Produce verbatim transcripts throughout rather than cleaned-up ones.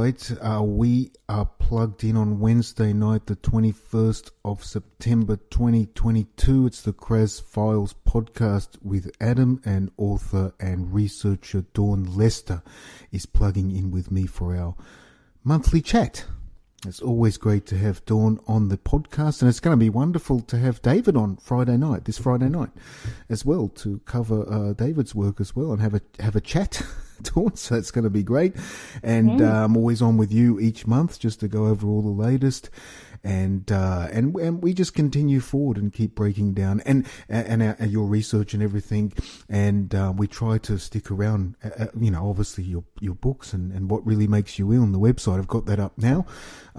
right. Uh, we are plugged in on Wednesday night, the twenty-first of September, twenty twenty-two. It's the Kraz Files podcast with Adam, and author and researcher Dawn Lester is plugging in with me for our monthly chat. It's always great to have Dawn on the podcast, and it's going to be wonderful to have David on Friday night, this Friday night, as well, to cover uh, David's work as well and have a have a chat, Dawn. So it's going to be great, and mm. uh, I'm always on with you each month just to go over all the latest, and uh, and and we just continue forward and keep breaking down and and, our, and your research and everything, and uh, we try to stick around. Uh, you know, obviously your your books and, and what really makes you ill on the website. I've got that up now.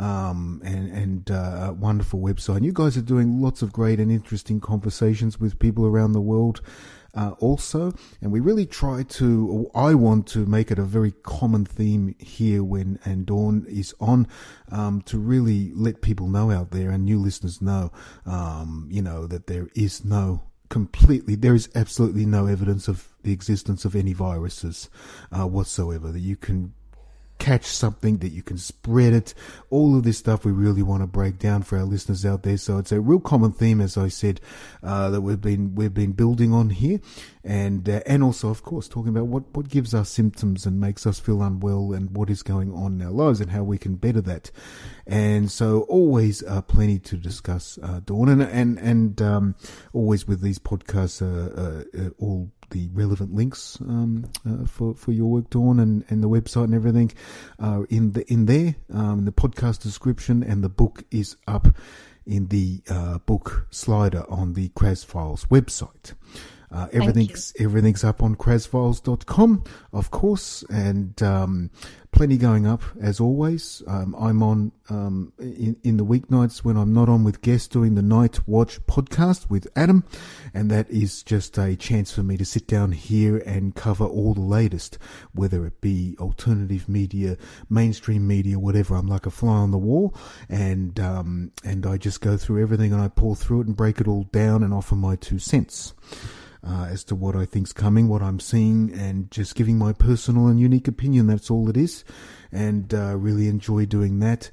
Um, and, and, uh, a wonderful website. And you guys are doing lots of great and interesting conversations with people around the world, uh, also. And we really try to, I want to make it a very common theme here when, and Dawn is on, um, to really let people know out there and new listeners know, um, you know, that there is no completely, there is absolutely no evidence of the existence of any viruses, uh, whatsoever, that you can catch something, that you can spread it. All of this stuff we really want to break down for our listeners out there. So it's a real common theme, as I said, uh, that we've been we've been building on here, and uh, and also, of course, talking about what what gives us symptoms and makes us feel unwell, and what is going on in our lives and how we can better that. And so always uh, plenty to discuss, uh, Dawn, and and and um, always with these podcasts, uh, uh, uh, all the relevant links um, uh, for for your work, Dawn, and, and the website and everything are in the in there, um, the podcast description, and the book is up in the uh, book slider on the Kraz Files website. Uh, everything's everything's up on kraz files dot com, of course, and um, plenty going up as always. Um, I'm on um, in, in the weeknights when I'm not on with guests, doing the Night Watch podcast with Adam, and that is just a chance for me to sit down here and cover all the latest, whether it be alternative media, mainstream media, whatever. I'm like a fly on the wall, and um, and I just go through everything and I pour through it and break it all down and offer my two cents. Uh, as to what I think's coming, what I'm seeing, and just giving my personal and unique opinion. That's all it is, and uh, really enjoy doing that.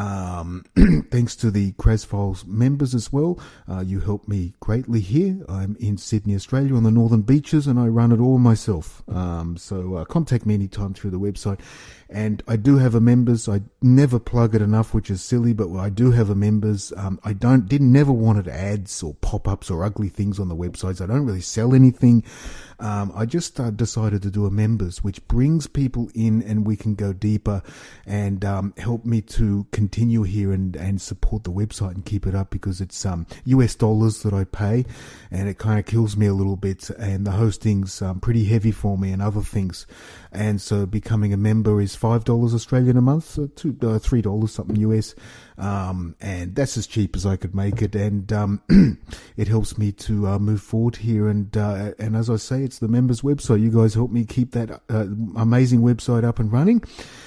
Um, thanks to the Kraz Files members as well. Uh, you help me greatly here. I'm in Sydney, Australia, on the Northern Beaches, and I run it all myself. Um, so uh, contact me anytime through the website. And I do have a members. I never plug it enough, which is silly, but I do have a members. Um, I don't, didn't, never wanted ads or pop-ups or ugly things on the websites. I don't really sell anything. Um, I just uh, decided to do a members, which brings people in, and we can go deeper and um, help me to continue here and, and support the website and keep it up, because it's um, U S dollars that I pay, and it kind of kills me a little bit, and the hosting's um, pretty heavy for me and other things. And so becoming a member is five dollars Australian a month, so two, uh, three dollars something U S, um, and that's as cheap as I could make it, and um, it helps me to uh, move forward here. And uh, and as I say, it's the members website. You guys help me keep that uh, amazing website up and running.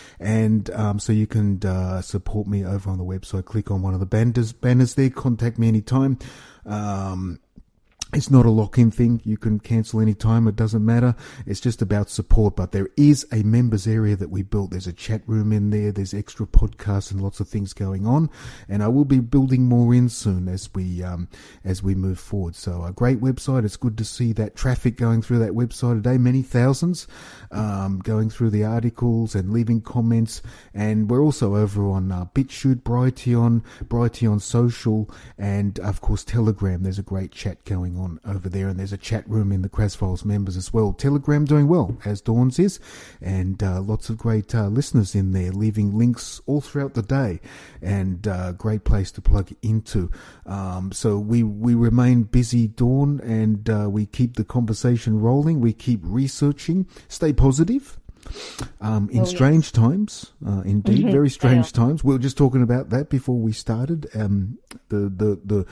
And um, so you can uh, support me over on the website. Click on one of the banners, banners there. Contact me anytime. Um, It's not a lock-in thing. You can cancel any time. It doesn't matter. It's just about support. But there is a members area that we built. There's a chat room in there. There's extra podcasts and lots of things going on. And I will be building more in soon as we um, as we move forward. So a great website. It's good to see that traffic going through that website today. Many thousands um, going through the articles and leaving comments. And we're also over on uh, BitChute, Brighteon, Brighteon Social, and of course Telegram. There's a great chat going on over there, and there's a chat room in the Kraz Files members as well. Telegram doing well, as Dawn's is, and uh, lots of great uh, listeners in there, leaving links all throughout the day, and uh, great place to plug into. Um, so we we remain busy, Dawn, and uh, we keep the conversation rolling. We keep researching. Stay positive. Um, in oh, strange yes. times, uh, indeed, very strange times. We were just talking about that before we started. Um, the the the.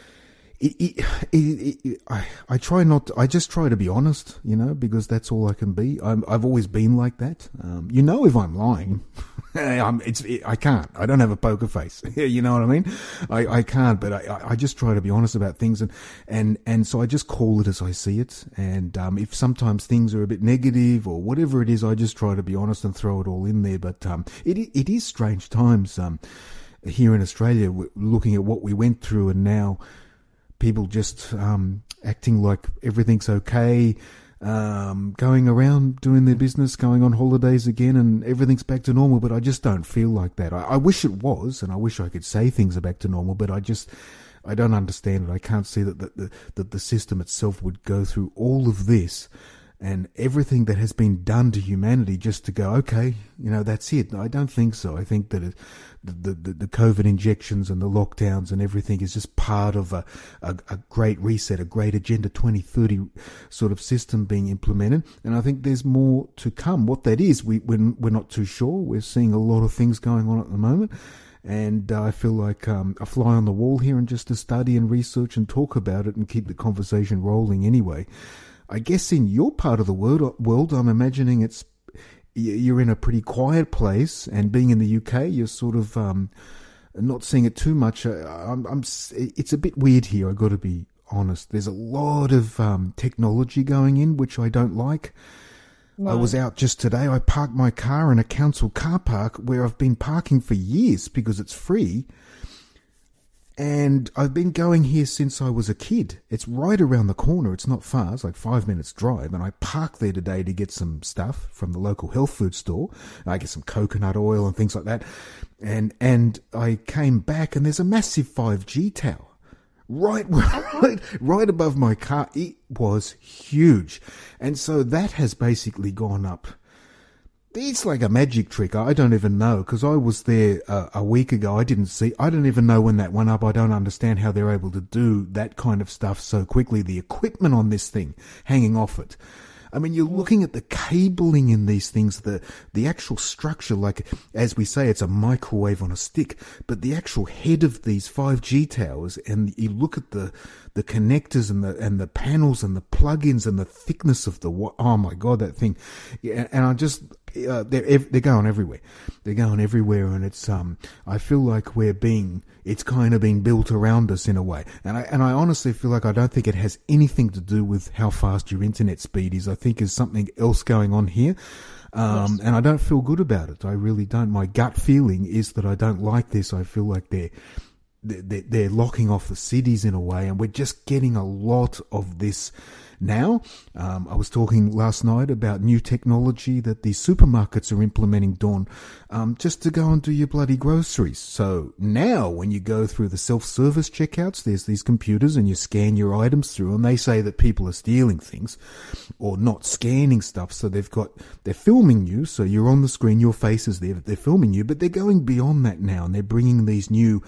It, it, it, it, I, I try not to, I just try to be honest, you know, because that's all I can be. I'm, I've always been like that. Um, you know, if I'm lying, I'm, it's, it, I can't. I don't have a poker face. You know what I mean? I, I can't, but I, I just try to be honest about things. And, and, and so I just call it as I see it. And, um, if sometimes things are a bit negative or whatever it is, I just try to be honest and throw it all in there. But, um, it, it is strange times, um, here in Australia, looking at what we went through and now people just, um, acting like everything's okay. Um, going around doing their business, going on holidays again, and everything's back to normal. But I just don't feel like that. I, I wish it was, and I wish I could say things are back to normal. But I just, I don't understand it. I can't see that the, that the system itself would go through all of this and everything that has been done to humanity just to go, okay, you know, that's it. I don't think so. I think that it, the, the the COVID injections and the lockdowns and everything is just part of a, a, a great reset, a great Agenda twenty thirty sort of system being implemented. And I think there's more to come. What that is, we, we're, we're not too sure. We're seeing a lot of things going on at the moment. And uh, I feel like um, a fly on the wall here and just to study and research and talk about it and keep the conversation rolling anyway. I guess in your part of the world, world, I'm imagining it's you're in a pretty quiet place, and being in the U K, you're sort of um, not seeing it too much. I'm, I'm, it's a bit weird here. I've got to be honest. There's a lot of um, technology going in, which I don't like. No. I was out just today. I parked my car in a council car park where I've been parking for years because it's free. And I've been going here since I was a kid. It's right around the corner. It's not far. It's like five minutes drive. And I parked there today to get some stuff from the local health food store. I get some coconut oil and things like that. And and I came back and there's a massive five G tower right, right, right above my car. It was huge. And so that has basically gone up. It's like a magic trick. I don't even know, because I was there uh, a week ago. I didn't see, I don't even know when that went up. I don't understand how they're able to do that kind of stuff so quickly. The equipment on this thing hanging off it. I mean, you're looking at the cabling in these things, the the actual structure, like, as we say, it's a microwave on a stick, but the actual head of these five G towers, and you look at the the connectors and the and the panels and the plugins and the thickness of the, oh my God, that thing. Yeah, and I just, uh, they're they're going everywhere. They're going everywhere, and it's um I feel like we're being, it's kind of being built around us in a way. And I and I honestly feel like I don't think it has anything to do with how fast your internet speed is. I think there's something else going on here. Um, yes. And I don't feel good about it. I really don't. My gut feeling is that I don't like this. I feel like they're, they're, they're locking off the cities in a way, and we're just getting a lot of this now. Um, I was talking last night about new technology that the supermarkets are implementing, Dawn, um, just to go and do your bloody groceries. So now when you go through the self-service checkouts, there's these computers and you scan your items through, and they say that people are stealing things or not scanning stuff. So they've got, they're filming you. So you're on the screen, your face is there, they're filming you, but they're going beyond that now, and they're bringing these new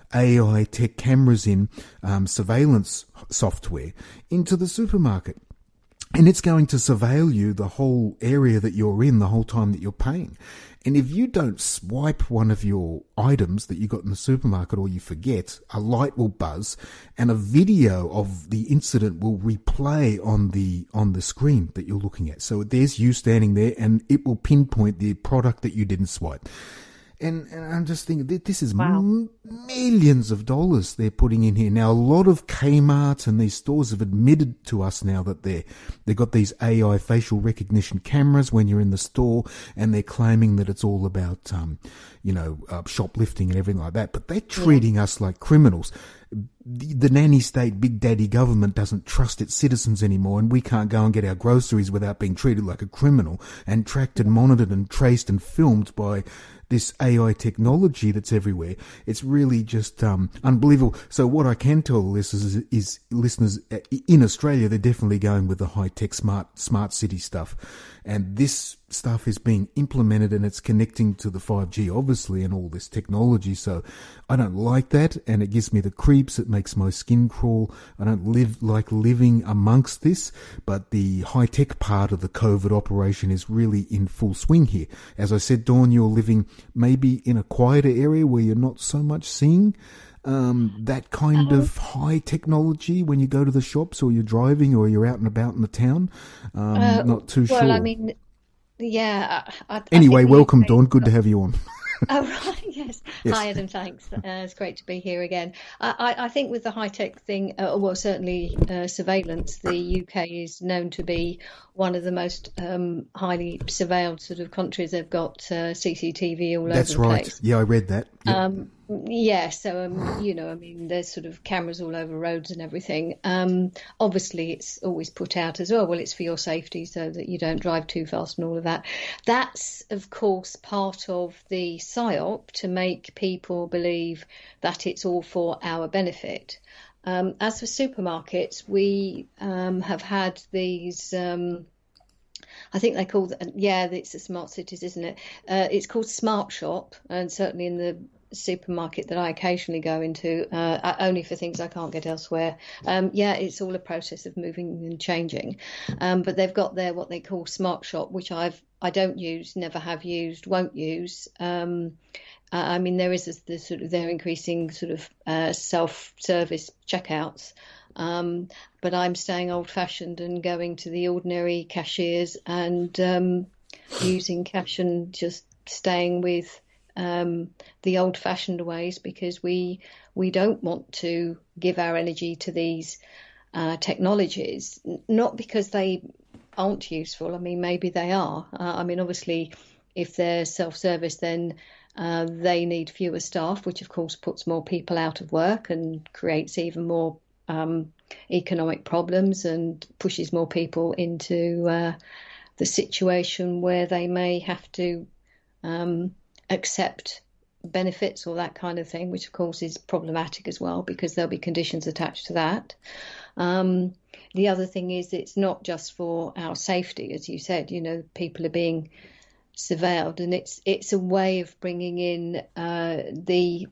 A I tech cameras in, um, surveillance software into the supermarket. And it's going to surveil you the whole area that you're in the whole time that you're paying. And if you don't swipe one of your items that you got in the supermarket, or you forget, a light will buzz and a video of the incident will replay on the on the screen that you're looking at. So there's you standing there, and it will pinpoint the product that you didn't swipe. And, and I'm just thinking, this is wow. m- millions of dollars they're putting in here. Now, a lot of Kmart and these stores have admitted to us now that they're, they've got these A I facial recognition cameras when you're in the store, and they're claiming that it's all about, um, you know, uh, shoplifting and everything like that. But they're treating yeah. us like criminals. The, the nanny state, big daddy government doesn't trust its citizens anymore, and we can't go and get our groceries without being treated like a criminal and tracked and monitored and traced and filmed by this A I technology that's everywhere. It's really just um, unbelievable. So what I can tell listeners is, is listeners in Australia, they're definitely going with the high-tech smart smart city stuff. And this stuff is being implemented, and it's connecting to the five G, obviously, and all this technology. So I don't like that, and it gives me the creeps. It makes my skin crawl. I don't live like living amongst this, but the high-tech part of the COVID operation is really in full swing here. As I said, Dawn, you're living maybe in a quieter area where you're not so much seeing um, that kind um, of high technology when you go to the shops, or you're driving, or you're out and about in the town. Um, uh, not too well, sure. Well, I mean, yeah. I, I anyway, welcome, Dawn. Good to have you on. Oh, right, yes. Yes. Hi, Adam, thanks. Uh, it's great to be here again. I, I I think with the high-tech thing, uh, well, certainly uh, surveillance, the U K is known to be one of the most um, highly surveilled sort of countries. They've got uh, C C T V all over That's the right. place. Yeah, I read that. Yep. Um, yeah, so um, you know, I mean, there's sort of cameras all over roads and everything. Um, obviously, it's always put out as well. Well, it's for your safety, so that you don't drive too fast and all of that. That's, of course, part of the psyop to make people believe that it's all for our benefit. Um, as for supermarkets, we um, have had these. Um, I think they call it, yeah, it's the smart cities, isn't it? Uh, it's called Smart Shop, and certainly in the supermarket that I occasionally go into, uh, only for things I can't get elsewhere. Um, yeah, it's all a process of moving and changing. Um, but they've got there what they call Smart Shop, which I've I don't use, never have used, won't use. Um, I mean, there is this, this sort of they're increasing sort of uh, self-service checkouts. Um, but I'm staying old-fashioned and going to the ordinary cashiers and um, using cash and just staying with um, the old-fashioned ways, because we we don't want to give our energy to these uh, technologies, not because they aren't useful. I mean, maybe they are. Uh, I mean, obviously, if they're self-service, then uh, they need fewer staff, which of course puts more people out of work and creates even more Um, economic problems and pushes more people into uh, the situation where they may have to um, accept benefits or that kind of thing, which of course is problematic as well, because there'll be conditions attached to that. Um, the other thing is, it's not just for our safety, as you said. You know, people are being surveilled, and it's it's a way of bringing in uh, the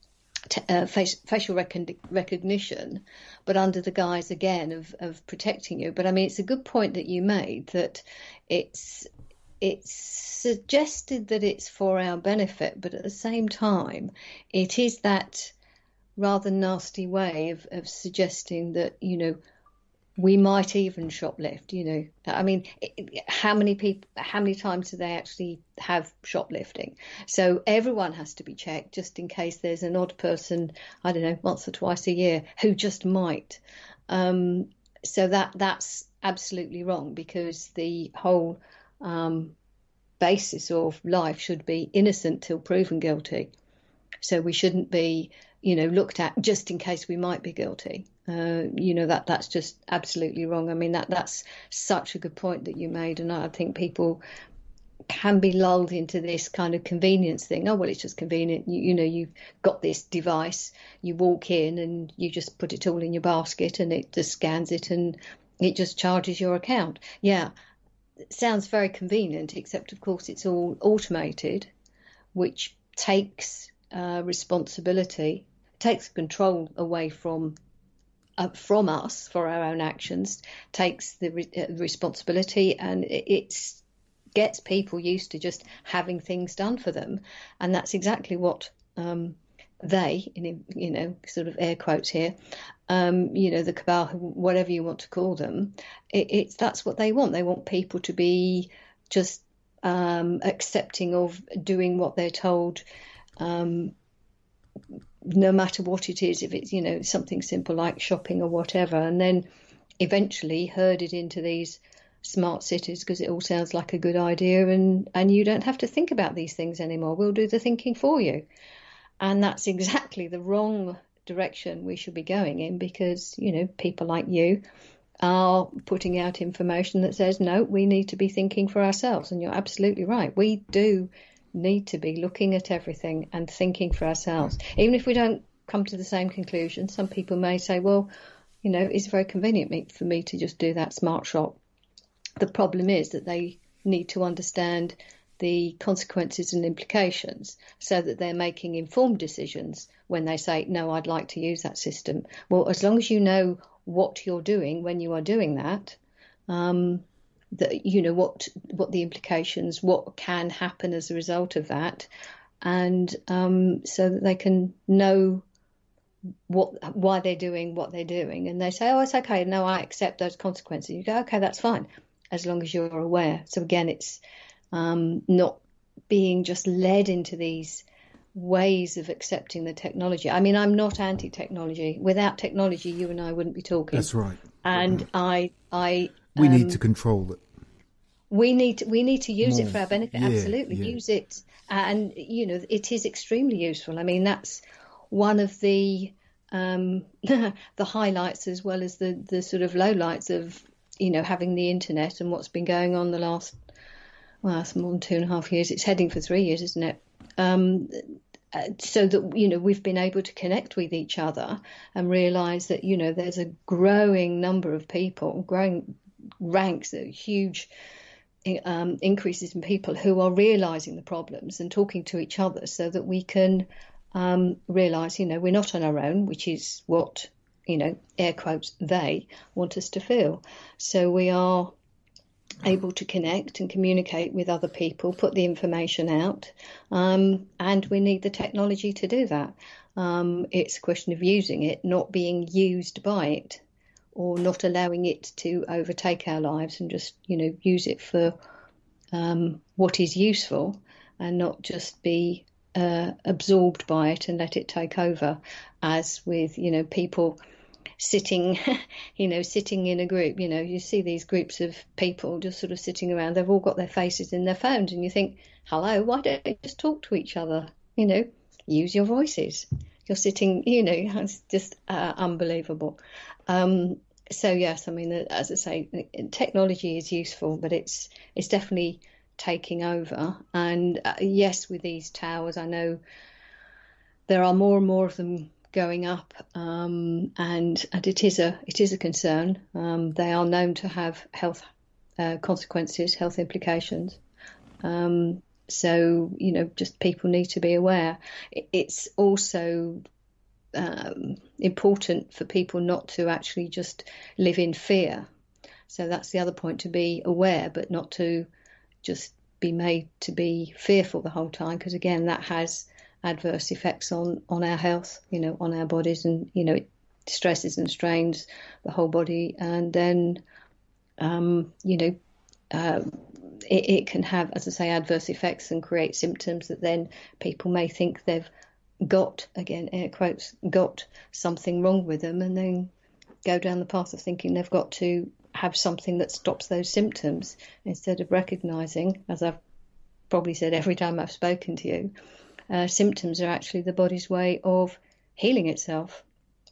Uh, facial rec- recognition, but under the guise again of, of protecting you. But I mean, it's a good point that you made, that it's it's suggested that it's for our benefit, but at the same time, it is that rather nasty way of, of suggesting that, you know, we might even shoplift. You know, I mean, how many people, how many times do they actually have shoplifting? So everyone has to be checked, just in case there's an odd person, I don't know, once or twice a year who just might. Um, so that that's absolutely wrong, because the whole um, basis of life should be innocent till proven guilty. So we shouldn't be, you know, looked at just in case we might be guilty. Uh, you know, that that's just absolutely wrong. I mean, that that's such a good point that you made. And I think people can be lulled into this kind of convenience thing. Oh, well, it's just convenient. You, you know, you've got this device, you walk in and you just put it all in your basket and it just scans it and it just charges your account. Yeah, it sounds very convenient, except, of course, it's all automated, which takes uh, responsibility, takes control away from Uh, from us for our own actions, takes the re- uh, responsibility, and it it's, gets people used to just having things done for them. And that's exactly what um, they, in, you know, sort of air quotes here, um, you know, the cabal, whatever you want to call them, it, it's that's what they want. They want people to be just um, accepting of doing what they're told, um, no matter what it is, if it's, you know, something simple like shopping or whatever, and then eventually herded into these smart cities because it all sounds like a good idea, and, and you don't have to think about these things anymore. We'll do the thinking for you. And that's exactly the wrong direction we should be going in, because, you know, people like you are putting out information that says, no, we need to be thinking for ourselves. And you're absolutely right. We do need to be looking at everything and thinking for ourselves, even if we don't come to the same conclusion. Some people may say, well, you know, it's very convenient for me to just do that smart shop. The problem is that they need to understand the consequences and implications, so that they're making informed decisions when they say, no, I'd like to use that system. Well, as long as you know what you're doing when you are doing that, um, that, you know, what what the implications, what can happen as a result of that, and um, so that they can know what why they're doing what they're doing. And they say, oh, it's okay, no, I accept those consequences. You go, okay, that's fine, as long as you're aware. So again, it's um, not being just led into these ways of accepting the technology. I mean, I'm not anti-technology. Without technology, you and I wouldn't be talking. That's right. And mm-hmm. I, I, we um, need to control it. We need to, we need to use More. it for our benefit. Yeah, Absolutely, yeah. use it, and you know, it is extremely useful. I mean, that's one of the um, the highlights as well as the the sort of lowlights of you know having the internet and what's been going on the last well, it's more than two and a half years. It's heading for three years, isn't it? Um, so that you know we've been able to connect with each other and realise that you know there's a growing number of people, growing ranks, a huge um, increases in people who are realising the problems and talking to each other, so that we can um, realise you know we're not on our own, which is what you know air quotes they want us to feel. So we are able to connect and communicate with other people, put the information out, um, and we need the technology to do that. Um, it's a question of using it, not being used by it, or not allowing it to overtake our lives, and just you know use it for um, what is useful, and not just be uh, absorbed by it and let it take over, as with you know people sitting, you know, sitting in a group, you know, you see these groups of people just sort of sitting around. They've all got their faces in their phones, and you think, hello, why don't you just talk to each other? You know, use your voices. You're sitting, you know, it's just uh, unbelievable. Um, so, yes, I mean, as I say, technology is useful, but it's it's definitely taking over. And uh, yes, with these towers, I know there are more and more of them going up, um, and and it is a it is a concern. Um, they are known to have health uh, consequences, health implications. Um, so you know, just people need to be aware. It's also um, important for people not to actually just live in fear. So that's the other point: to be aware, but not to just be made to be fearful the whole time, because again, that has adverse effects on, on our health, you know, on our bodies, and, you know, it stresses and strains the whole body. And then, um, you know, uh, it, it can have, as I say, adverse effects and create symptoms that then people may think they've got, again, air quotes, got something wrong with them, and then go down the path of thinking they've got to have something that stops those symptoms, instead of recognising, as I've probably said every time I've spoken to you, Uh, symptoms are actually the body's way of healing itself.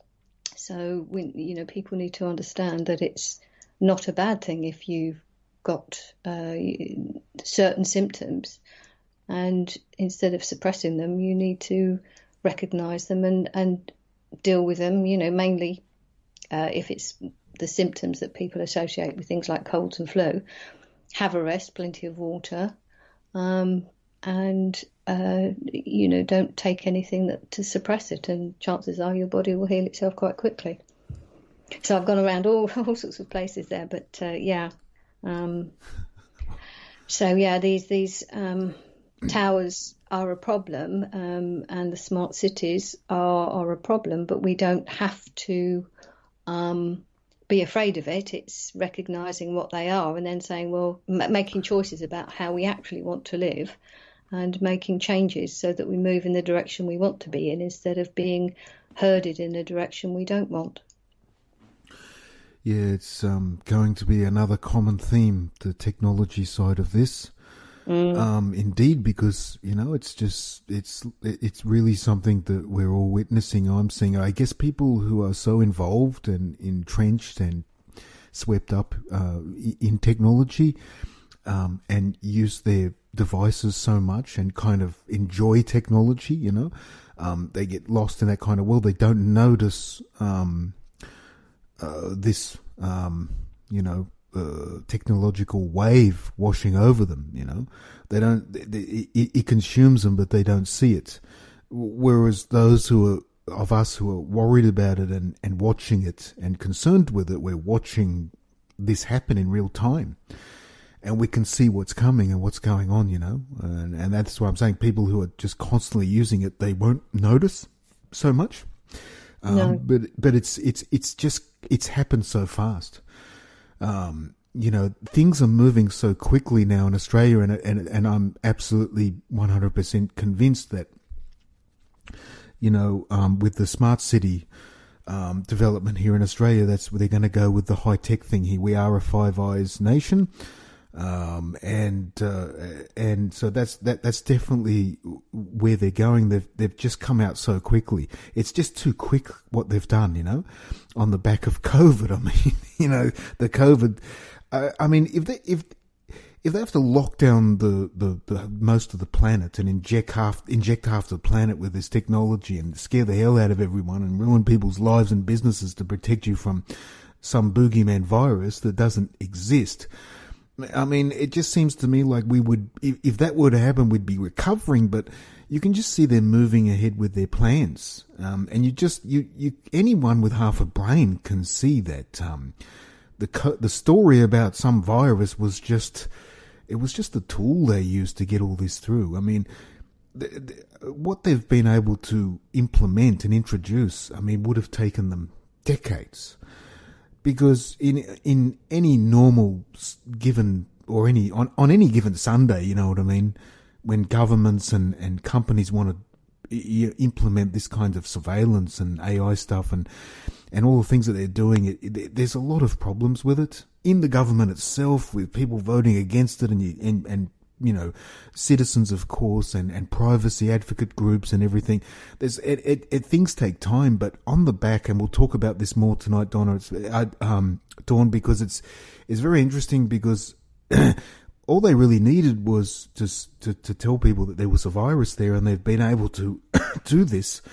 So, we, you know, people need to understand that it's not a bad thing if you've got uh, certain symptoms, and instead of suppressing them, you need to recognise them and, and deal with them, you know, mainly uh, if it's the symptoms that people associate with things like colds and flu. Have a rest, plenty of water, um, and Uh, you know, don't take anything that to suppress it, and chances are your body will heal itself quite quickly. So I've gone around all, all sorts of places there, but uh, yeah. Um, so yeah, these these um, towers are a problem, um, and the smart cities are, are a problem, but we don't have to um, be afraid of it. It's recognising what they are and then saying, well, m- making choices about how we actually want to live, and making changes so that we move in the direction we want to be in, instead of being herded in a direction we don't want. Yeah, it's um, going to be another common theme, the technology side of this. Mm. Um, indeed, because, you know, it's just, it's it's really something that we're all witnessing. I'm seeing, I guess, people who are so involved and entrenched and swept up uh, in technology, um, and use their devices so much and kind of enjoy technology, you know, um, they get lost in that kind of world. They don't notice um, uh, this, um, you know, uh, technological wave washing over them, you know. They don't, they, it, it consumes them, but they don't see it. Whereas those who are, of us who are worried about it and, and watching it and concerned with it, we're watching this happen in real time. And we can see what's coming and what's going on, you know. And, and that's why I'm saying people who are just constantly using it, they won't notice so much. Um, no. But but it's it's it's just it's happened so fast. Um, you know, things are moving so quickly now in Australia, and and and I'm absolutely one hundred percent convinced that, you know, um, with the smart city um, development here in Australia, that's where they're going to go with the high tech thing here. We are a Five Eyes nation, um, and uh, and so that's that that's definitely where they're going. They've they've just come out so quickly. It's just too quick what they've done, you know, on the back of COVID. I mean, you know, the COVID. Uh, I mean, if they if if they have to lock down the, the, the most of the planet and inject half inject half the planet with this technology and scare the hell out of everyone and ruin people's lives and businesses to protect you from some boogeyman virus that doesn't exist, I mean, it just seems to me like we would, if, if that were to happen, we'd be recovering. But you can just see them moving ahead with their plans, um, and you just you you anyone with half a brain can see that. Um, The co- the story about some virus was just, it was just a tool they used to get all this through. I mean, th- th- what they've been able to implement and introduce, I mean, would have taken them decades. Because in in any normal given, or any, on, on any given Sunday, you know what I mean, when governments and, and companies want to implement this kind of surveillance and A I stuff and and all the things that they're doing, it, it, there's a lot of problems with it in the government itself, with people voting against it, and you, and, and you know, citizens, of course, and, and privacy advocate groups and everything. There's it, it, it things take time, but on the back, and we'll talk about this more tonight, Donna. It's, uh, um, Dawn, because it's it's very interesting, because all they really needed was just to, to tell people that there was a virus there, and they've been able to do this.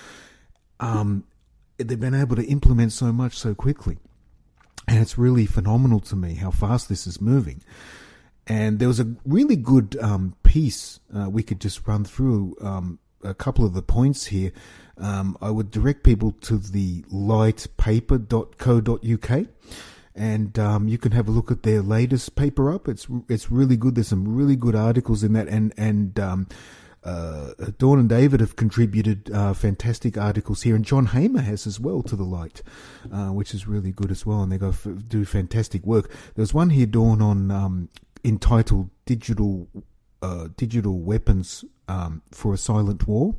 Um, they've been able to implement so much so quickly. And it's really phenomenal to me how fast this is moving. And there was a really good um, piece uh, we could just run through um, a couple of the points here. Um, I would direct people to the light paper dot co dot uk. And um, you can have a look at their latest paper up. It's it's really good. There's some really good articles in that, and and um, uh, Dawn and David have contributed uh, fantastic articles here, and John Hamer has as well to the Light, uh, which is really good as well. And they go f- do fantastic work. There's one here, Dawn, on um, entitled "Digital uh, Digital Weapons um, for a Silent War."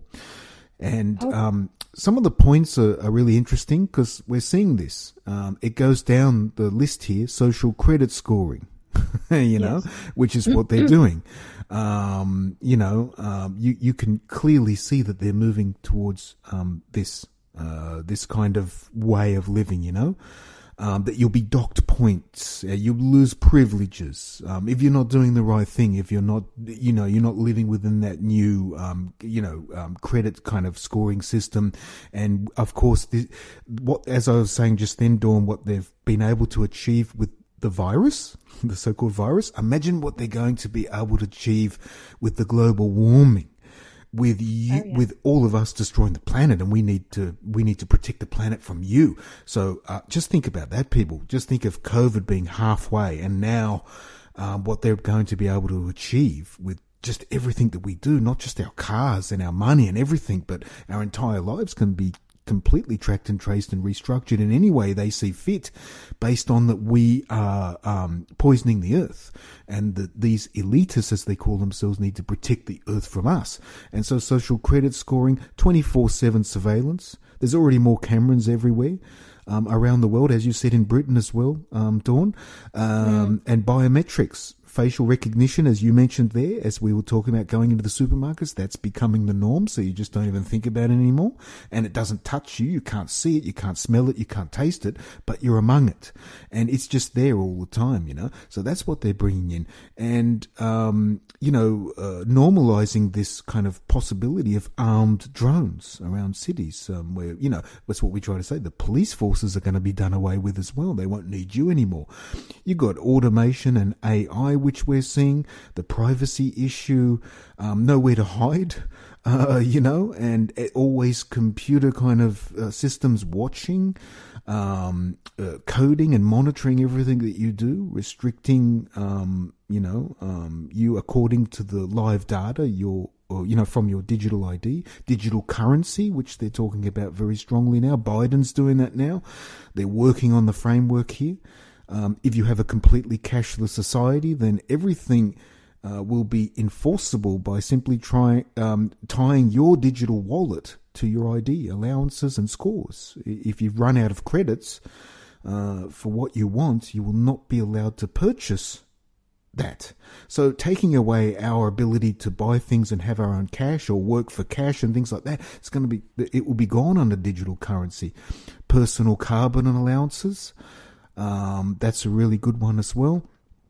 And um, some of the points are, are really interesting, because we're seeing this. Um, it goes down the list here: social credit scoring, you know, yes. which is what they're doing. Um, you know, um, you you can clearly see that they're moving towards um, this uh, this kind of way of living. You know. Um, that you'll be docked points, uh, you'll lose privileges, um, if you're not doing the right thing, if you're not, you know, you're not living within that new, um, you know, um, credit kind of scoring system. And of course, the, what, as I was saying just then, Dawn, what they've been able to achieve with the virus, the so-called virus, imagine what they're going to be able to achieve with the global warming. With you, oh, yeah. with all of us destroying the planet, and we need to we need to protect the planet from you. So uh, just think about that, people. Just think of COVID being halfway, and now um, what they're going to be able to achieve with just everything that we do, not just our cars and our money and everything, but our entire lives can be completely tracked and traced and restructured in any way they see fit, based on that we are um, poisoning the earth, and that these elitists, as they call themselves, need to protect the earth from us. And so social credit scoring, twenty-four seven surveillance. There's already more cameras everywhere um, around the world, as you said, in Britain as well, um, Dawn, um, yeah. and biometrics. Facial recognition, as you mentioned there, as we were talking about going into the supermarkets, that's becoming the norm, so you just don't even think about it anymore. And it doesn't touch you, you can't see it, you can't smell it, you can't taste it, but you're among it. And it's just there all the time, you know. So that's what they're bringing in. And, um, you know, uh, normalizing this kind of possibility of armed drones around cities, um, where, you know, that's what we try to say, the police forces are going to be done away with as well. They won't need you anymore. You've got automation and A I, which we're seeing, the privacy issue, um, nowhere to hide, uh, you know, and always computer kind of uh, systems watching, um, uh, coding and monitoring everything that you do, restricting, um, you know, um, you according to the live data, your, or, you know, from your digital I D, digital currency, which they're talking about very strongly now. Biden's doing that now. They're working on the framework here. Um, if you have a completely cashless society, then everything uh, will be enforceable by simply try, um, tying your digital wallet to your I D, allowances and scores. If you've run out of credits uh, for what you want, you will not be allowed to purchase that. So taking away our ability to buy things and have our own cash or work for cash and things like that, it's going to be, it will be gone under digital currency. Personal carbon allowances, um, that's a really good one as well.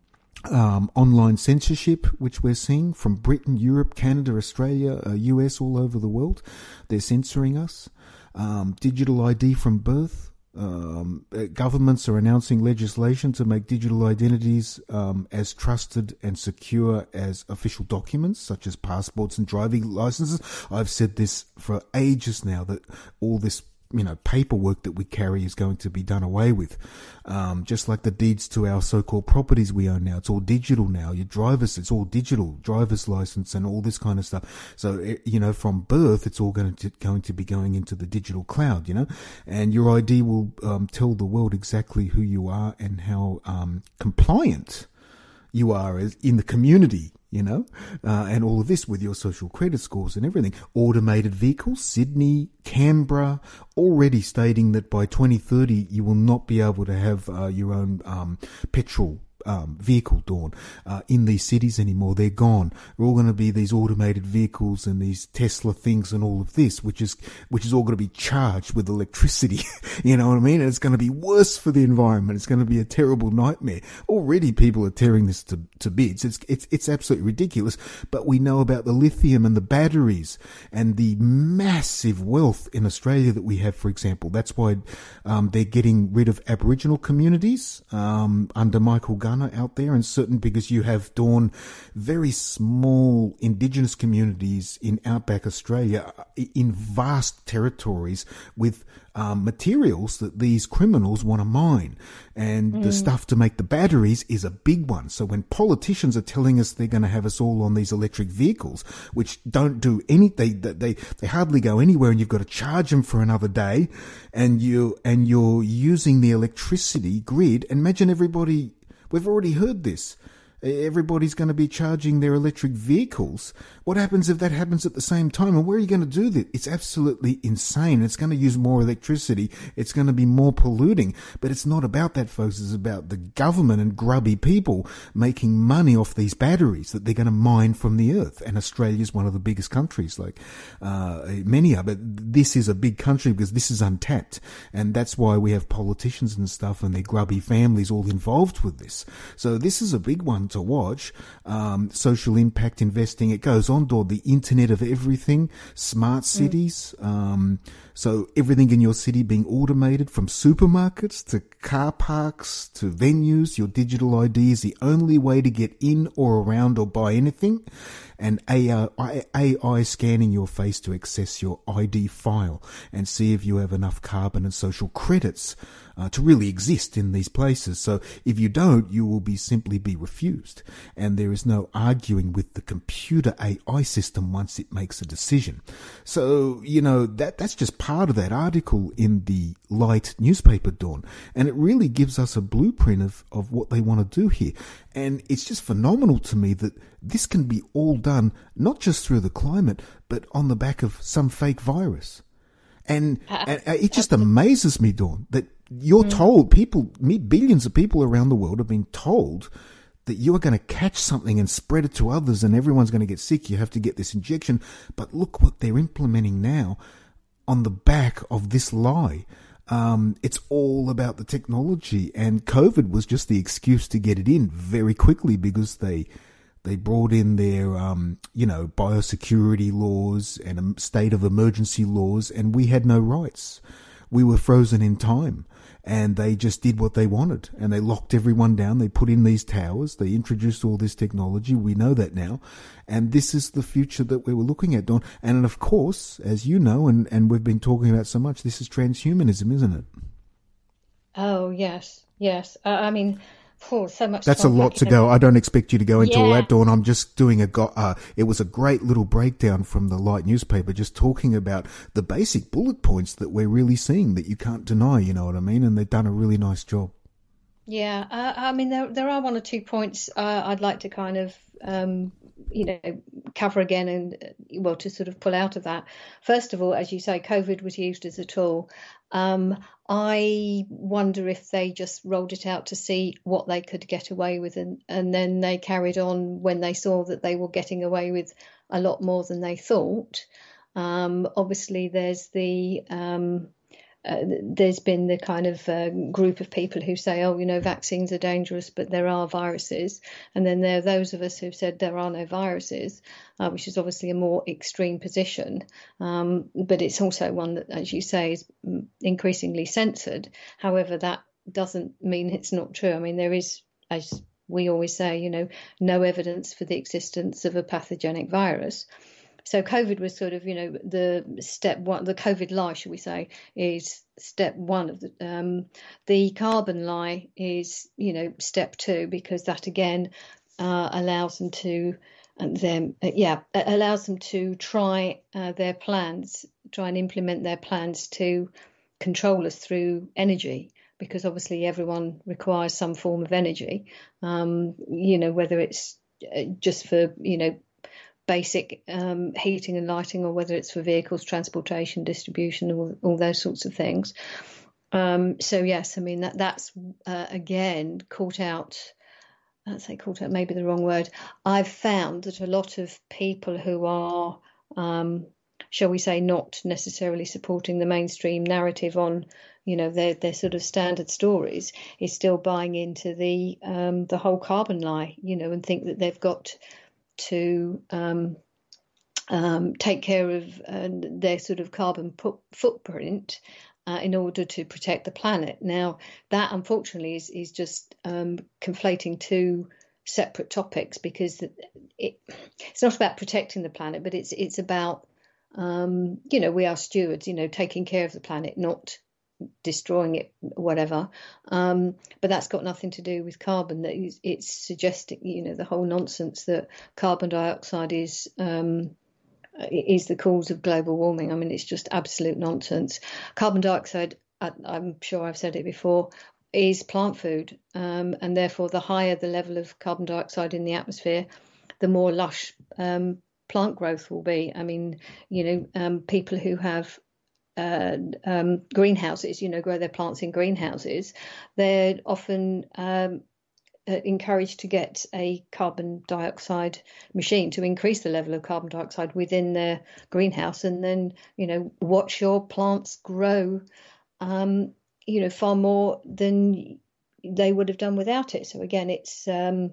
Um, online censorship, which we're seeing from Britain, Europe, Canada, Australia, uh, U S, all over the world. They're censoring us. Um, digital I D from birth. Um, uh, governments are announcing legislation to make digital identities um, as trusted and secure as official documents, such as passports and driving licenses. I've said this for ages now, that all this you know, paperwork that we carry is going to be done away with. Um, just like the deeds to our so-called properties we own now. It's all digital now. Your driver's, it's all digital, driver's license and all this kind of stuff. So, you know, from birth, it's all going to, going to be going into the digital cloud, you know, and your I D will um, tell the world exactly who you are and how um, compliant you are as in the community, you know, uh, and all of this with your social credit scores and everything. Automated vehicles, Sydney, Canberra, already stating that by twenty thirty you will not be able to have uh, your own um, petrol um, vehicle, Dawn, uh, in these cities anymore. They're gone. They're all going to be these automated vehicles and these Tesla things and all of this, which is which is all going to be charged with electricity. You know what I mean? And it's going to be worse for the environment. It's going to be a terrible nightmare. Already people are tearing this to, to bits. It's, it's, it's absolutely ridiculous. But we know about the lithium and the batteries and the massive wealth in Australia that we have, for example. That's why um, they're getting rid of Aboriginal communities um, under Michael Gunn out there, and certain, because you have, Dawn, very small Indigenous communities in outback Australia in vast territories with um, materials that these criminals want to mine. And mm. the stuff to make the batteries is a big one. So when politicians are telling us they're going to have us all on these electric vehicles, which don't do any, they, they, they hardly go anywhere, and you've got to charge them for another day, and you, and you're using the electricity grid. Imagine everybody, we've already heard this. Everybody's going to be charging their electric vehicles. What happens if that happens at the same time? And where are you going to do that? It's absolutely insane. It's going to use more electricity. It's going to be more polluting. But it's not about that, folks. It's about the government and grubby people making money off these batteries that they're going to mine from the earth. And Australia is one of the biggest countries, like uh, many are. But this is a big country because this is untapped. And that's why we have politicians and stuff and their grubby families all involved with this. So this is a big one to watch. Um, social impact investing, it goes on, Dawn, the internet of everything, smart cities, mm. um, so everything in your city being automated, from supermarkets to car parks to venues. Your digital I D is the only way to get in or around or buy anything, and A I, A I scanning your face to access your I D file and see if you have enough carbon and social credits uh, to really exist in these places. So if you don't, you will be simply be refused, and there is no arguing with the computer A I system once it makes a decision. So, you know, that that's just part of that article in the Light newspaper, Dawn, and it really gives us a blueprint of, of what they want to do here. And it's just phenomenal to me that this can be all done not just through the climate, but on the back of some fake virus. And, uh, and it just amazes me, Dawn, that you're mm. told, people, billions of people around the world have been told that you are going to catch something and spread it to others and everyone's going to get sick. You have to get this injection. But look what they're implementing now on the back of this lie. Um, it's all about the technology, and COVID was just the excuse to get it in very quickly because they they brought in their, um, you know, biosecurity laws and state of emergency laws, and we had no rights. We were frozen in time, and they just did what they wanted, and they locked everyone down. They put in these towers. They introduced all this technology. We know that now, and this is the future that we were looking at, Dawn. And of course, as you know, and, and we've been talking about so much, this is transhumanism, isn't it? Oh, yes, yes. Uh, I mean... Oh, so much. That's a lot to go. I don't expect you to go into yeah. all that, Dawn. I'm just doing a, go- uh, it was a great little breakdown from the Light newspaper, just talking about the basic bullet points that we're really seeing that you can't deny, you know what I mean? And they've done a really nice job. Yeah, uh, I mean, there there are one or two points uh, I'd like to kind of, um, you know, cover again and, uh, well, to sort of pull out of that. First of all, as you say, COVID was used as a tool. Um, I wonder if they just rolled it out to see what they could get away with, and, and then they carried on when they saw that they were getting away with a lot more than they thought. Um, obviously, there's the um, uh, there's been the kind of uh, group of people who say, oh, you know, vaccines are dangerous, but there are viruses. And then there are those of us who've said there are no viruses, uh, which is obviously a more extreme position. Um, but it's also one that, as you say, is increasingly censored. However, that doesn't mean it's not true. I mean, there is, as we always say, you know, no evidence for the existence of a pathogenic virus. So COVID was sort of, you know, the step one, the COVID lie, should we say, is step one of the, um, the carbon lie is, you know, step two, because that again uh, allows them to, and them, uh, yeah, allows them to try uh, their plans, try and implement their plans to control us through energy, because obviously everyone requires some form of energy, um, you know, whether it's just for, you know, basic um, heating and lighting, or whether it's for vehicles, transportation, distribution, all, all those sorts of things. Um, so yes, I mean that that's uh, again caught out. I'd say caught out, maybe the wrong word. I've found that a lot of people who are, um, shall we say, not necessarily supporting the mainstream narrative on, you know, their their sort of standard stories, is still buying into the um, the whole carbon lie, you know, and think that they've got to um, um, take care of uh, their sort of carbon pu- footprint uh, in order to protect the planet. Now, that unfortunately is, is just um, conflating two separate topics, because it, it's not about protecting the planet, but it's it's about, um, you know, we are stewards, you know, taking care of the planet, not destroying it, whatever. Um, but that's got nothing to do with carbon. That is, it's suggesting, you know, the whole nonsense that carbon dioxide is um, is the cause of global warming. I mean, it's just absolute nonsense. Carbon dioxide, I, I'm sure I've said it before, is plant food, um, and therefore the higher the level of carbon dioxide in the atmosphere, the more lush um, plant growth will be. I mean, you know, um, people who have Uh, um, greenhouses, you know, grow their plants in greenhouses, they're often um, uh, encouraged to get a carbon dioxide machine to increase the level of carbon dioxide within their greenhouse, and then, you know, watch your plants grow, um, you know, far more than they would have done without it. So again, it's, um,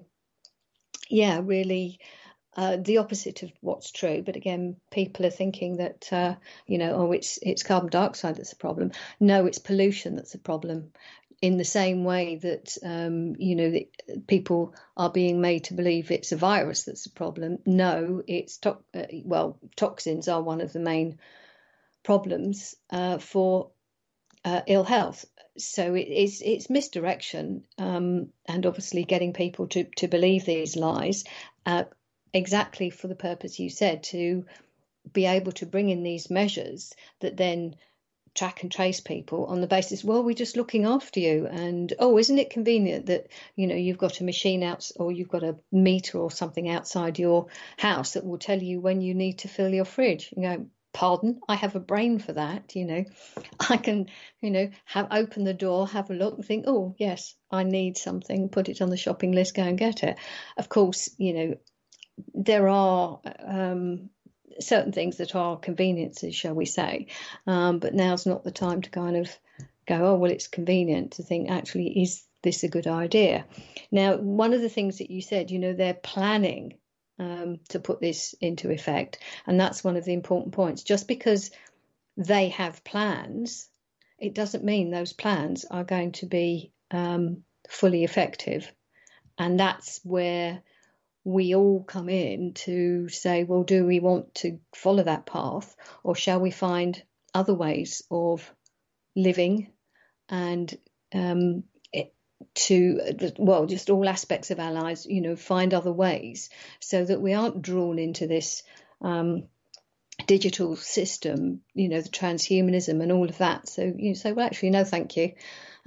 yeah, really Uh, the opposite of what's true. But again, people are thinking that, uh, you know, oh, it's it's carbon dioxide that's a problem. No, it's pollution that's a problem. In the same way that, um, you know, the, people are being made to believe it's a virus that's a problem. No, it's, to- uh, well, toxins are one of the main problems uh, for uh, ill health. So it is it's misdirection, um, and obviously getting people to, to believe these lies. Uh, exactly for the purpose you said, to be able to bring in these measures that then track and trace people on the basis, well, we're just looking after you, and oh, isn't it convenient that, you know, you've got a machine out, or you've got a meter or something outside your house that will tell you when you need to fill your fridge. You know, pardon, I have a brain for that. You know, I can, you know, have open the door, have a look, and think, oh yes, I need something, put it on the shopping list, go and get it. Of course, you know, there are um, certain things that are conveniences, shall we say, um, but now's not the time to kind of go, oh, well, it's convenient, to think, actually, is this a good idea? Now, one of the things that you said, you know, they're planning um, to put this into effect, and that's one of the important points. Just because they have plans, it doesn't mean those plans are going to be um, fully effective, and that's where we all come in to say, well, do we want to follow that path, or shall we find other ways of living and um, it, to, well, just all aspects of our lives, you know, find other ways so that we aren't drawn into this um, digital system, you know, the transhumanism and all of that. So you say, well, actually, no, thank you.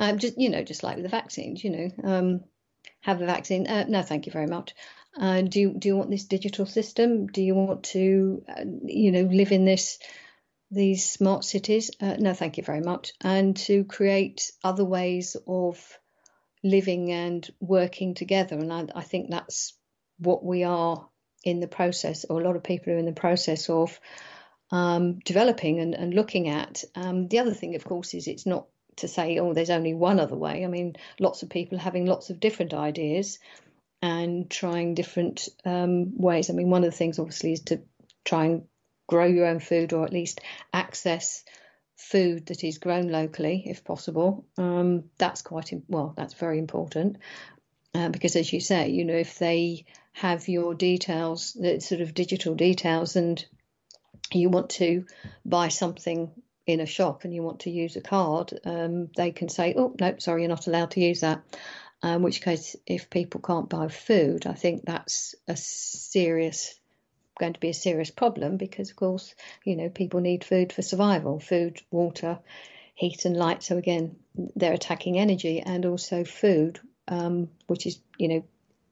Um, just, you know, just like with the vaccines, you know, um, have a vaccine. Uh, no, thank you very much. Uh, do you, do you want this digital system? Do you want to, uh, you know, live in this, these smart cities? Uh, no, thank you very much. And to create other ways of living and working together. And I, I think that's what we are in the process, or a lot of people are in the process of um, developing and, and looking at. Um, the other thing, of course, is it's not to say, oh, there's only one other way. I mean, lots of people are having lots of different ideas and trying different um, ways. I mean, one of the things, obviously, is to try and grow your own food, or at least access food that is grown locally, if possible. Um, that's quite, well, that's very important. Uh, because, as you say, you know, if they have your details, the sort of digital details, and you want to buy something in a shop and you want to use a card, um, they can say, oh, no, sorry, you're not allowed to use that. In um, which case, if people can't buy food, I think that's a serious, going to be a serious problem, because, of course, you know, people need food for survival, food, water, heat and light. So, again, they're attacking energy and also food. Um, which is, you know,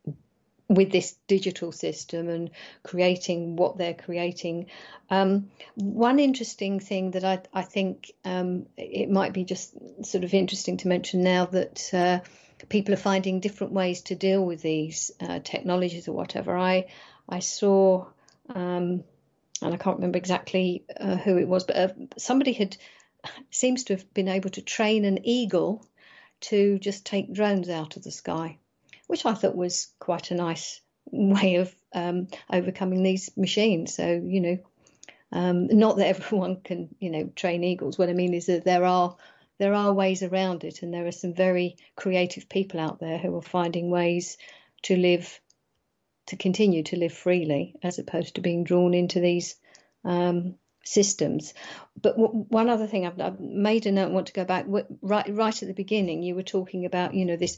with this digital system and creating what they're creating. Um, one interesting thing that I, I think um, it might be just sort of interesting to mention now, that uh, people are finding different ways to deal with these uh, technologies or whatever. I, I saw, um, and I can't remember exactly uh, who it was, but uh, somebody had seems to have been able to train an eagle to just take drones out of the sky, which I thought was quite a nice way of um, overcoming these machines. So, you know, um, not that everyone can, you know, train eagles. What I mean is that there are there are ways around it, and there are some very creative people out there who are finding ways to live, to continue to live freely, as opposed to being drawn into these um systems. But w- one other thing, I've, I've made a note, want to go back, right right at the beginning, you were talking about, you know, this,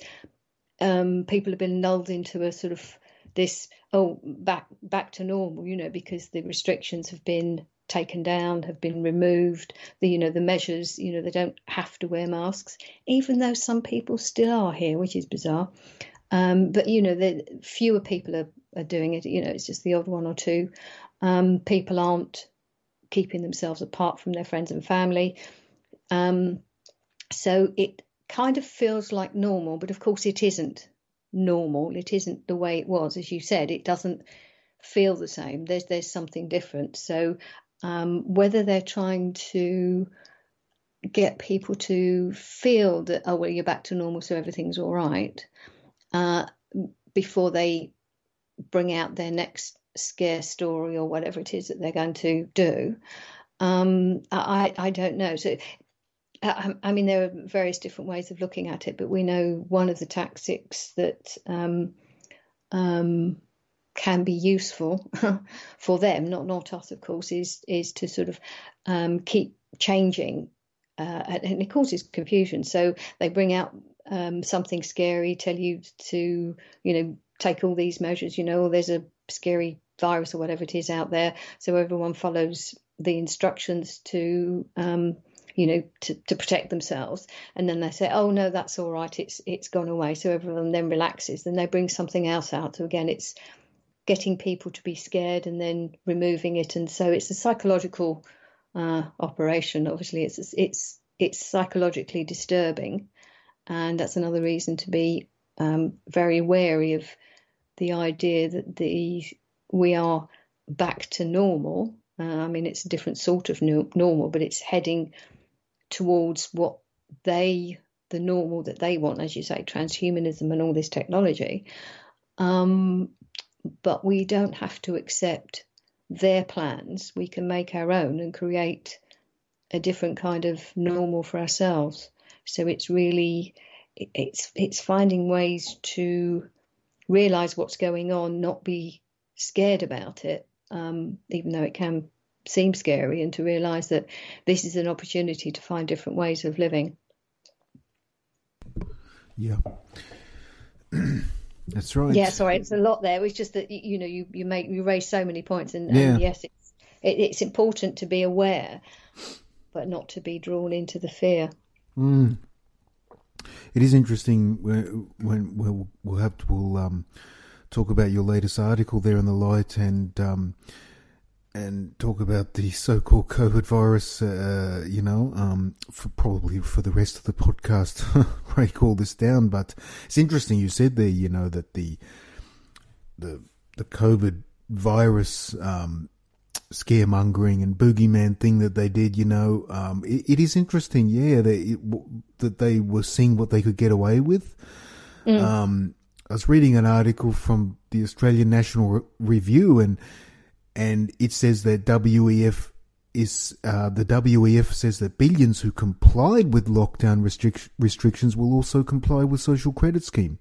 um, people have been lulled into a sort of this, oh, back back to normal, you know, because the restrictions have been taken down, have been removed, the, you know, the measures, you know, they don't have to wear masks, even though some people still are here, which is bizarre. Um, but, you know, the fewer people are, are doing it, you know, it's just the odd one or two. Um, people aren't keeping themselves apart from their friends and family. Um, so it kind of feels like normal, but of course it isn't normal. It isn't the way it was. As you said, it doesn't feel the same. There's there's something different. So um, whether they're trying to get people to feel that, oh, well, you're back to normal, so everything's all right, uh, before they bring out their next scare story or whatever it is that they're going to do, um, I, I don't know. So, I, I mean, there are various different ways of looking at it, but we know one of the tactics that um, um, can be useful for them, not not us, of course, is is to sort of um, keep changing, uh, and it causes confusion. So they bring out um, something scary, tell you to, you know, take all these measures. You know, there's a scary virus or whatever it is out there, so everyone follows the instructions to um you know to, to protect themselves, and then they say, oh no, that's all right, it's it's gone away, so everyone then relaxes. Then they bring something else out, so again it's getting people to be scared and then removing it. And so it's a psychological uh operation. Obviously it's it's it's psychologically disturbing, and that's another reason to be um very wary of the idea that the we are back to normal. Uh, I mean, it's a different sort of new, normal, but it's heading towards what they, the normal that they want, as you say, transhumanism and all this technology. Um, but we don't have to accept their plans. We can make our own and create a different kind of normal for ourselves. So it's really, it's it's finding ways to realize what's going on, not be scared about it, um, even though it can seem scary, and to realize that this is an opportunity to find different ways of living. Yeah. That's right. Yeah, sorry, it's a lot there. It was just that, you know, you, you make you raise so many points, and, yeah. and yes, it's it, it's important to be aware, but not to be drawn into the fear. Mm. It is interesting when, when we'll, we'll have to we'll, um, talk about your latest article there in the Light, and um, and talk about the so-called COVID virus. Uh, you know, um, for probably for the rest of the podcast, break all this down. But it's interesting you said there, you know, that the the the COVID virus um, scaremongering and boogeyman thing that they did, you know, um, it, it is interesting, yeah, that it, that they were seeing what they could get away with. Mm. Um, I was reading an article from the Australian National Re- Review, and and it says that W E F is uh, the W E F says that billions who complied with lockdown restric- restrictions will also comply with social credit scheme.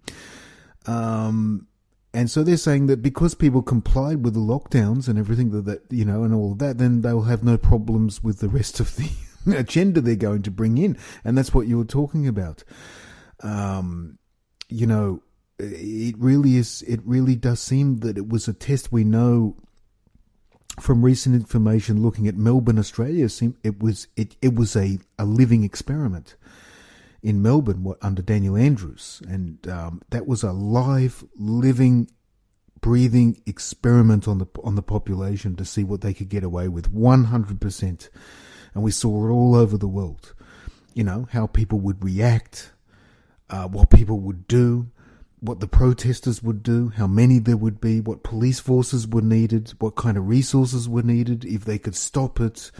Um, and so they're saying that because people complied with the lockdowns and everything that, that you know and all of that, then they'll have no problems with the rest of the agenda they're going to bring in, and that's what you were talking about. Um, you know. It really is. It really does seem that it was a test. We know from recent information looking at Melbourne, Australia, it was it, it was a, a living experiment in Melbourne what, under Daniel Andrews, and um, that was a live, living, breathing experiment on the on the population to see what they could get away with, one hundred percent, and we saw it all over the world. You know how people would react, uh, what people would do. What the protesters would do, how many there would be, what police forces were needed, what kind of resources were needed, if they could stop it,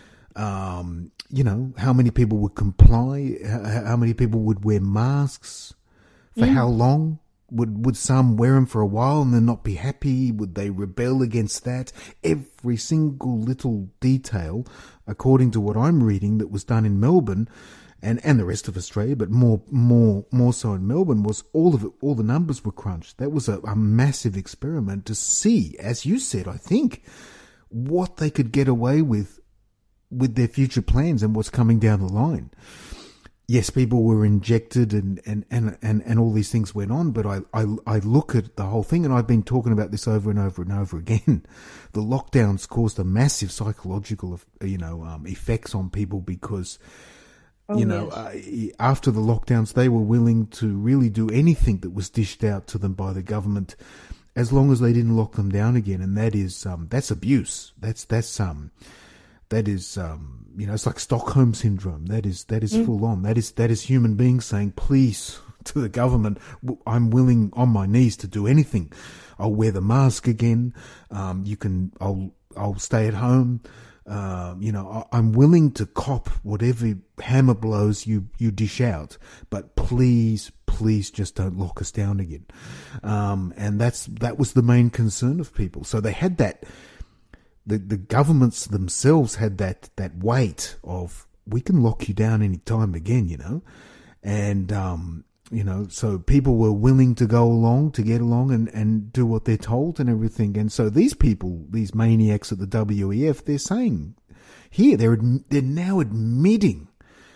um, you know, how many people would comply, how, how many people would wear masks, for mm. how long, would would some wear them for a while and then not be happy, would they rebel against that? Every single little detail, according to what I'm reading, that was done in Melbourne, And, and the rest of Australia, but more more more so in Melbourne, was all of it. All the numbers were crunched. That was a, a massive experiment to see, as you said, I think, what they could get away with with their future plans and what's coming down the line. Yes, people were injected and and, and, and, and all these things went on, but I, I I look at the whole thing, and I've been talking about this over and over and over again. The lockdowns caused a massive psychological, you know, um, effects on people because. Oh, you know, yes. uh, after the lockdowns, they were willing to really do anything that was dished out to them by the government, as long as they didn't lock them down again. And that is, um, that's abuse. That's that's um, that is um, you know, it's like Stockholm syndrome. That is that is mm. full on. That is that is human beings saying, please, to the government, I'm willing on my knees to do anything. I'll wear the mask again. Um, you can. I'll I'll stay at home. Uh, you know, I'm willing to cop whatever hammer blows you, you dish out, but please, please just don't lock us down again. Um, and that's, that was the main concern of people. So they had that, the, the governments themselves had that, that weight of, we can lock you down any time again, you know, and, um, you know, so people were willing to go along, to get along and, and do what they're told and everything. And so these people, these maniacs at the W E F, they're saying here, they're, they're now admitting,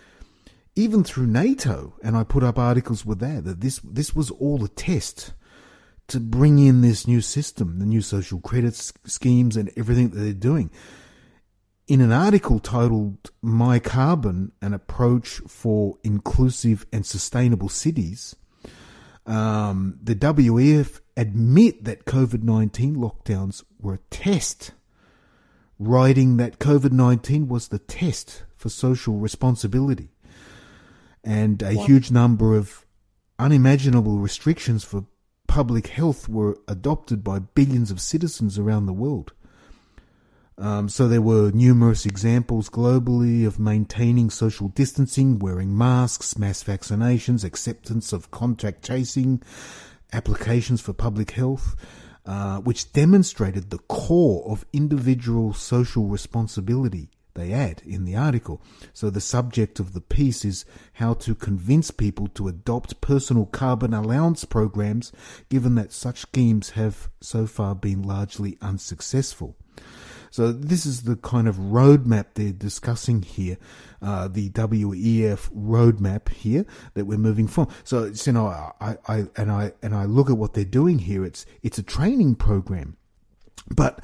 even through NATO, and I put up articles with that, that this, this was all a test to bring in this new system, the new social credit schemes and everything that they're doing. In an article titled My Carbon, An Approach for Inclusive and Sustainable Cities, um, the W E F admit that COVID nineteen lockdowns were a test, writing that COVID nineteen was the test for social responsibility. And a what? huge number of unimaginable restrictions for public health were adopted by billions of citizens around the world. Um, so there were numerous examples globally of maintaining social distancing, wearing masks, mass vaccinations, acceptance of contact tracing, applications for public health, uh, which demonstrated the core of individual social responsibility, they add in the article. So the subject of the piece is how to convince people to adopt personal carbon allowance programs, given that such schemes have so far been largely unsuccessful. So this is the kind of roadmap they're discussing here, uh, the W E F roadmap here that we're moving from. So it's, you know, I, I and I and I look at what they're doing here. It's it's a training program, but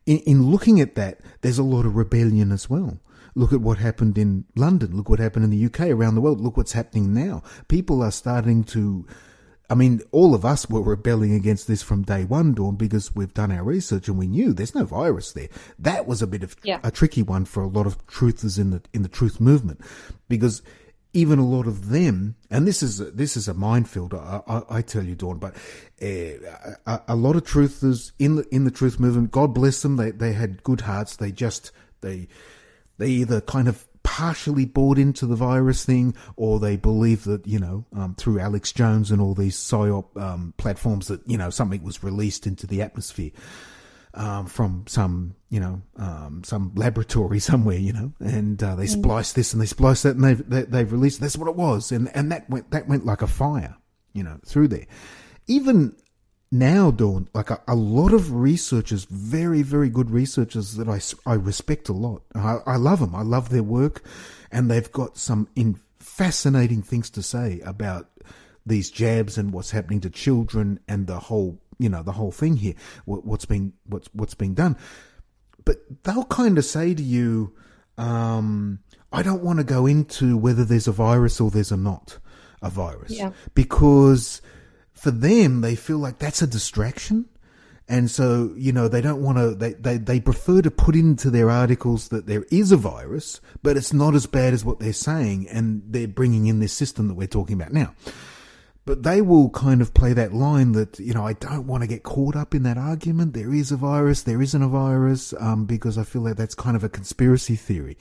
in, in looking at that, there's a lot of rebellion as well. Look at what happened in London. Look what happened in the U K, around the world. Look what's happening now. People are starting to, I mean, all of us were rebelling against this from day one, Dawn, because we've done our research and we knew there's no virus there. That was a bit of yeah. a tricky one for a lot of truthers in the in the truth movement, because even a lot of them, and this is this is a minefield, I, I, I tell you, Dawn, but uh, a, a lot of truthers in the in the truth movement, God bless them, they they had good hearts. They just they they either kind of partially bought into the virus thing, or they believe that, you know, um, through Alex Jones and all these psyop um, platforms that, you know, something was released into the atmosphere um, from some, you know, um, some laboratory somewhere, you know, and uh, they spliced this and they spliced that and they've, they, they've released, that's what it was. And, and that went, that went like a fire, you know, through there. Even now, Dawn, like a, a lot of researchers, very, very good researchers that I, I respect a lot. I, I love them. I love their work, and they've got some in fascinating things to say about these jabs and what's happening to children and the whole, you know, the whole thing here, what, what's being, what's, what's being done. But they'll kind of say to you, um, I don't want to go into whether there's a virus or there's a not a virus, yeah. because for them, they feel like that's a distraction. And so, you know, they don't want to, they, they, they prefer to put into their articles that there is a virus, but it's not as bad as what they're saying. And they're bringing in this system that we're talking about now. But they will kind of play that line that, you know, I don't want to get caught up in that argument. There is a virus, there isn't a virus, um, because I feel like that's kind of a conspiracy theory.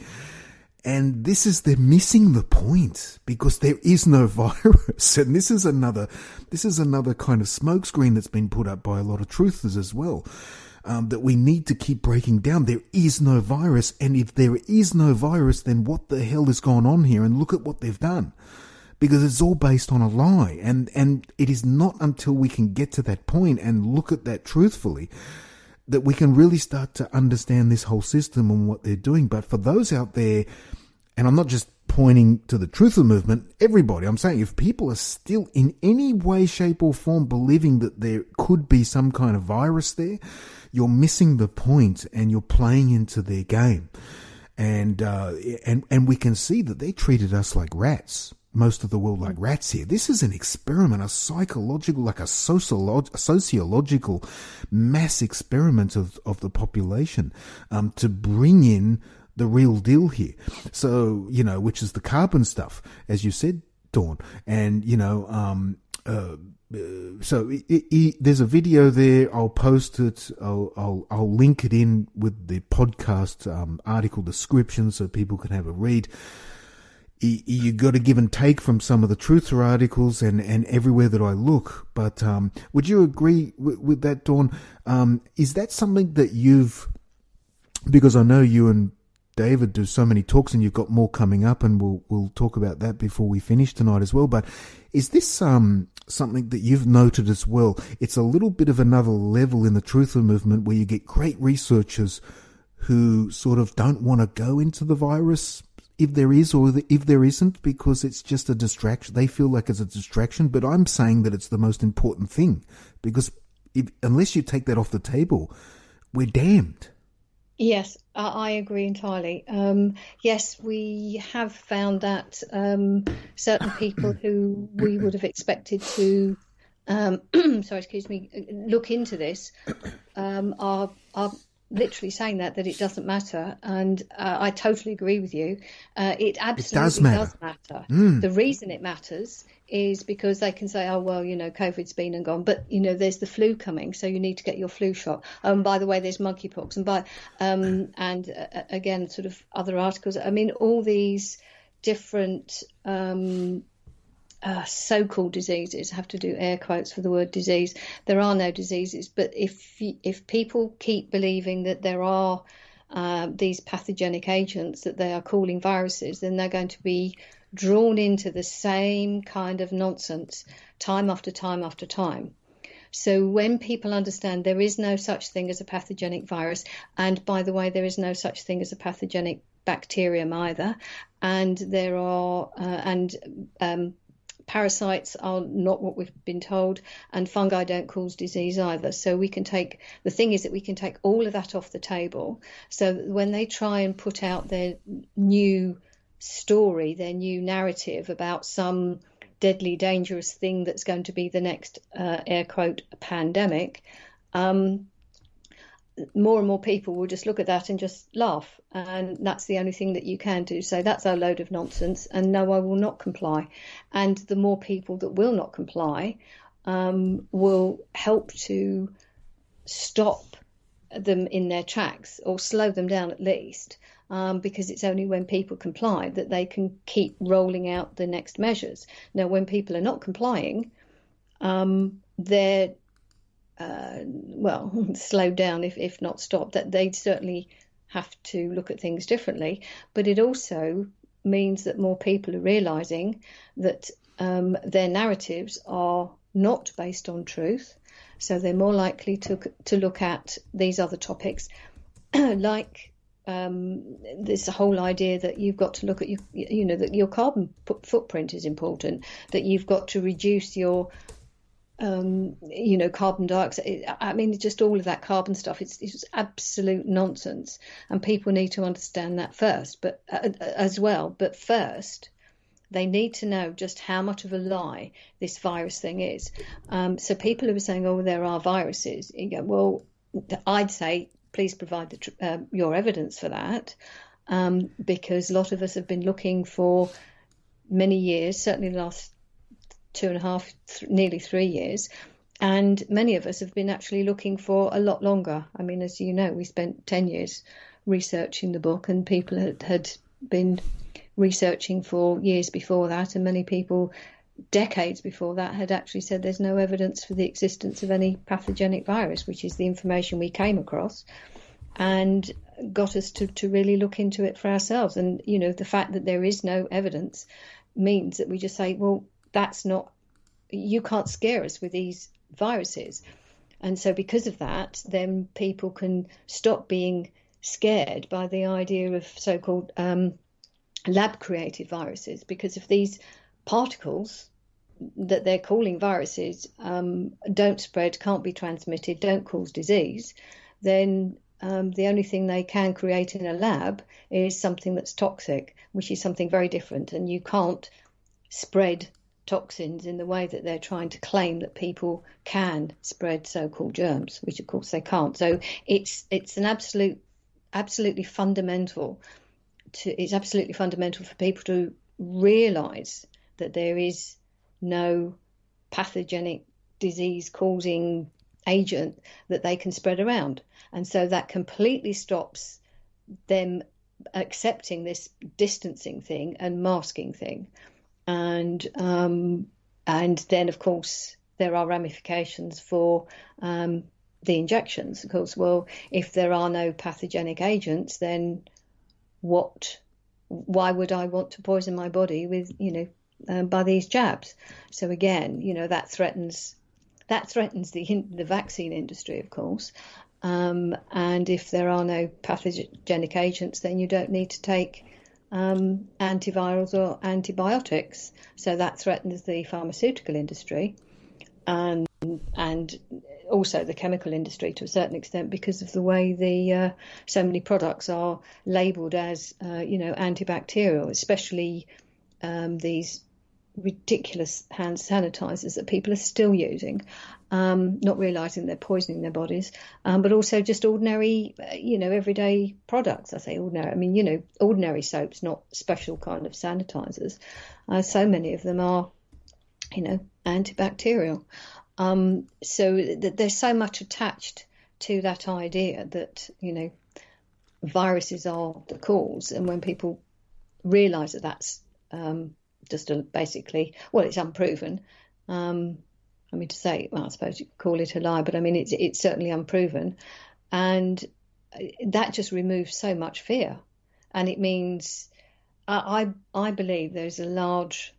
And this is, they're missing the point, because there is no virus. And this is another, this is another kind of smokescreen that's been put up by a lot of truthers as well, um, that we need to keep breaking down. There is no virus. And if there is no virus, then what the hell has gone on here? And look at what they've done, because it's all based on a lie. And, and it is not until we can get to that point and look at that truthfully that we can really start to understand this whole system and what they're doing. But for those out there, and I'm not just pointing to the truther movement, everybody, I'm saying if people are still in any way, shape or form believing that there could be some kind of virus there, you're missing the point and you're playing into their game. And, uh, and, and we can see that they treated us like rats. Most of the world like rats here. This is an experiment, a psychological, like a sociolog- a sociological mass experiment of, of the population, um, to bring in the real deal here. So, you know, which is the carbon stuff, as you said, Dawn. And, you know, um, uh, uh so it, it, there's a video there. I'll post it. I'll, I'll, I'll link it in with the podcast, um, article description so people can have a read. You got to give and take from some of the truther articles and, and everywhere that I look. But um, would you agree with, with that, Dawn? Um, is that something that you've, because I know you and David do so many talks and you've got more coming up, and we'll we'll talk about that before we finish tonight as well. But is this um something that you've noted as well? It's a little bit of another level in the truther movement where you get great researchers who sort of don't want to go into the virus, if there is or if there isn't, because it's just a distraction. They feel like it's a distraction, but I'm saying that it's the most important thing, because if, unless you take that off the table, we're damned. Yes, I agree entirely. Um, yes, we have found that um, certain people who we would have expected to, um, sorry, excuse me, look into this um, are are literally saying that that it doesn't matter, and uh, I totally agree with you. Uh, it absolutely it does matter. does matter. Mm. The reason it matters is because they can say, oh well, you know, COVID's been and gone, but you know, there's the flu coming, so you need to get your flu shot. And um, by the way, there's monkeypox, and by um, and uh, again, sort of other articles. I mean, all these different um, Uh, so-called diseases, I have to do air quotes for the word disease. There are no diseases, but if if people keep believing that there are uh, these pathogenic agents that they are calling viruses, then they're going to be drawn into the same kind of nonsense time after time after time. So when people understand there is no such thing as a pathogenic virus, and by the way, there is no such thing as a pathogenic bacterium either, and there are uh, and um, Parasites are not what we've been told, and fungi don't cause disease either. So we can take, the thing is that we can take all of that off the table, so that when they try and put out their new story, their new narrative about some deadly, dangerous thing that's going to be the next, uh, air quote, pandemic, um, more and more people will just look at that and just laugh. And that's the only thing that you can do. So that's a load of nonsense. And no, I will not comply. And the more people that will not comply um, will help to stop them in their tracks, or slow them down at least, um, because it's only when people comply that they can keep rolling out the next measures. Now, when people are not complying, um, they're Uh, well, slowed down, if, if not stopped, that they certainly have to look at things differently. But it also means that more people are realising that um, their narratives are not based on truth. So they're more likely to to look at these other topics, like um, this whole idea that you've got to look at your, you know, that your carbon footprint is important, that you've got to reduce your Um, you know, carbon dioxide. I mean, just all of that carbon stuff. It's, it's absolute nonsense, and people need to understand that first, but uh, as well. But first, they need to know just how much of a lie this virus thing is. Um, so people who are saying, "Oh, there are viruses," you go, well, I'd say, please provide the, uh, your evidence for that, um, because a lot of us have been looking for many years, certainly the last two and a half, th- nearly three years. And many of us have been actually looking for a lot longer. I mean, as you know, we spent ten years researching the book, and people had, had been researching for years before that. And many people, decades before that, had actually said there's no evidence for the existence of any pathogenic virus, which is the information we came across, and got us to, to really look into it for ourselves. And, you know, the fact that there is no evidence means that we just say, well, that's not, you can't scare us with these viruses. And so because of that, then people can stop being scared by the idea of so-called um, lab-created viruses, because if these particles that they're calling viruses um, don't spread, can't be transmitted, don't cause disease, then um, the only thing they can create in a lab is something that's toxic, which is something very different. And you can't spread toxins in the way that they're trying to claim that people can spread so-called germs, which of course they can't. So it's it's an absolute, absolutely fundamental to it's absolutely fundamental for people to realise that there is no pathogenic disease-causing agent that they can spread around. And so that completely stops them accepting this distancing thing and masking thing. And um, and then, of course, there are ramifications for um, the injections. Of course, well, if there are no pathogenic agents, then what? Why would I want to poison my body with, you know, um, by these jabs? So again, you know, that threatens that threatens the the vaccine industry, of course. Um, and if there are no pathogenic agents, then you don't need to take Um, antivirals or antibiotics. So that threatens the pharmaceutical industry and and also the chemical industry to a certain extent, because of the way the uh, so many products are labelled as uh, you know, antibacterial, especially um, these ridiculous hand sanitizers that people are still using, um, not realizing they're poisoning their bodies, um, but also just ordinary, uh, you know, everyday products. I say ordinary, I mean, you know, ordinary soaps, not special kind of sanitizers. Uh, so many of them are, you know, antibacterial. Um, so th- there's so much attached to that idea that, you know, viruses are the cause. And when people realize that that's um, just a, basically, well, it's unproven. Um, I mean, to say, well, I suppose you could call it a lie, but I mean, it's it's certainly unproven, and that just removes so much fear. And it means, I I, I believe there's a large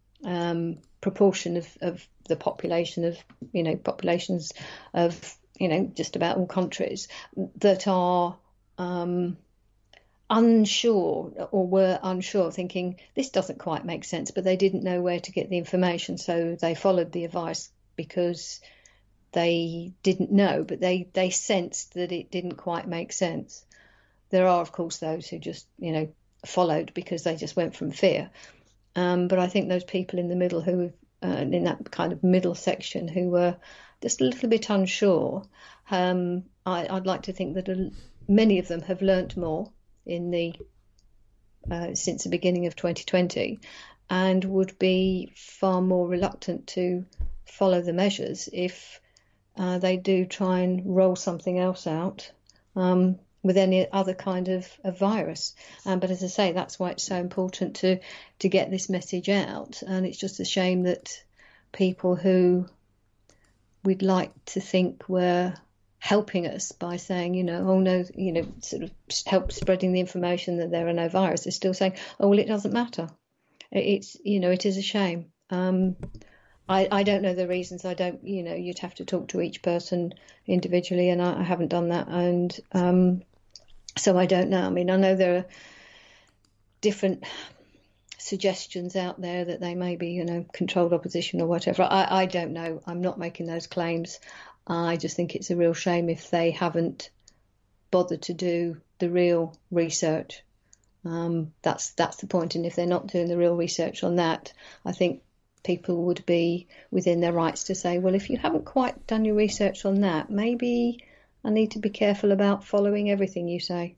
um, proportion of, of the population of, you know, populations of, you know, just about all countries that are um, unsure or were unsure, thinking this doesn't quite make sense, but they didn't know where to get the information, so they followed the advice because they didn't know, but they, they sensed that it didn't quite make sense. There are, of course, those who just, you know, followed because they just went from fear. Um, but I think those people in the middle who, uh, in that kind of middle section, who were just a little bit unsure, um, I, I'd like to think that a, many of them have learnt more in the uh, since the beginning of twenty twenty, and would be far more reluctant to follow the measures if uh, they do try and roll something else out um, with any other kind of, of virus. Um, but as I say, that's why it's so important to to get this message out. And it's just a shame that people who we'd like to think were helping us by saying, you know, oh no, you know, sort of help spreading the information that there are no viruses, they're still saying, oh, well, it doesn't matter. It's, you know, it is a shame. Um, I, I don't know the reasons. I don't, you know, you'd have to talk to each person individually, and I, I haven't done that. And um, so I don't know. I mean, I know there are different suggestions out there that they may be, you know, controlled opposition or whatever. I, I don't know. I'm not making those claims. I just think it's a real shame if they haven't bothered to do the real research. Um, that's that's the point. And if they're not doing the real research on that, I think people would be within their rights to say, well, if you haven't quite done your research on that, maybe I need to be careful about following everything you say.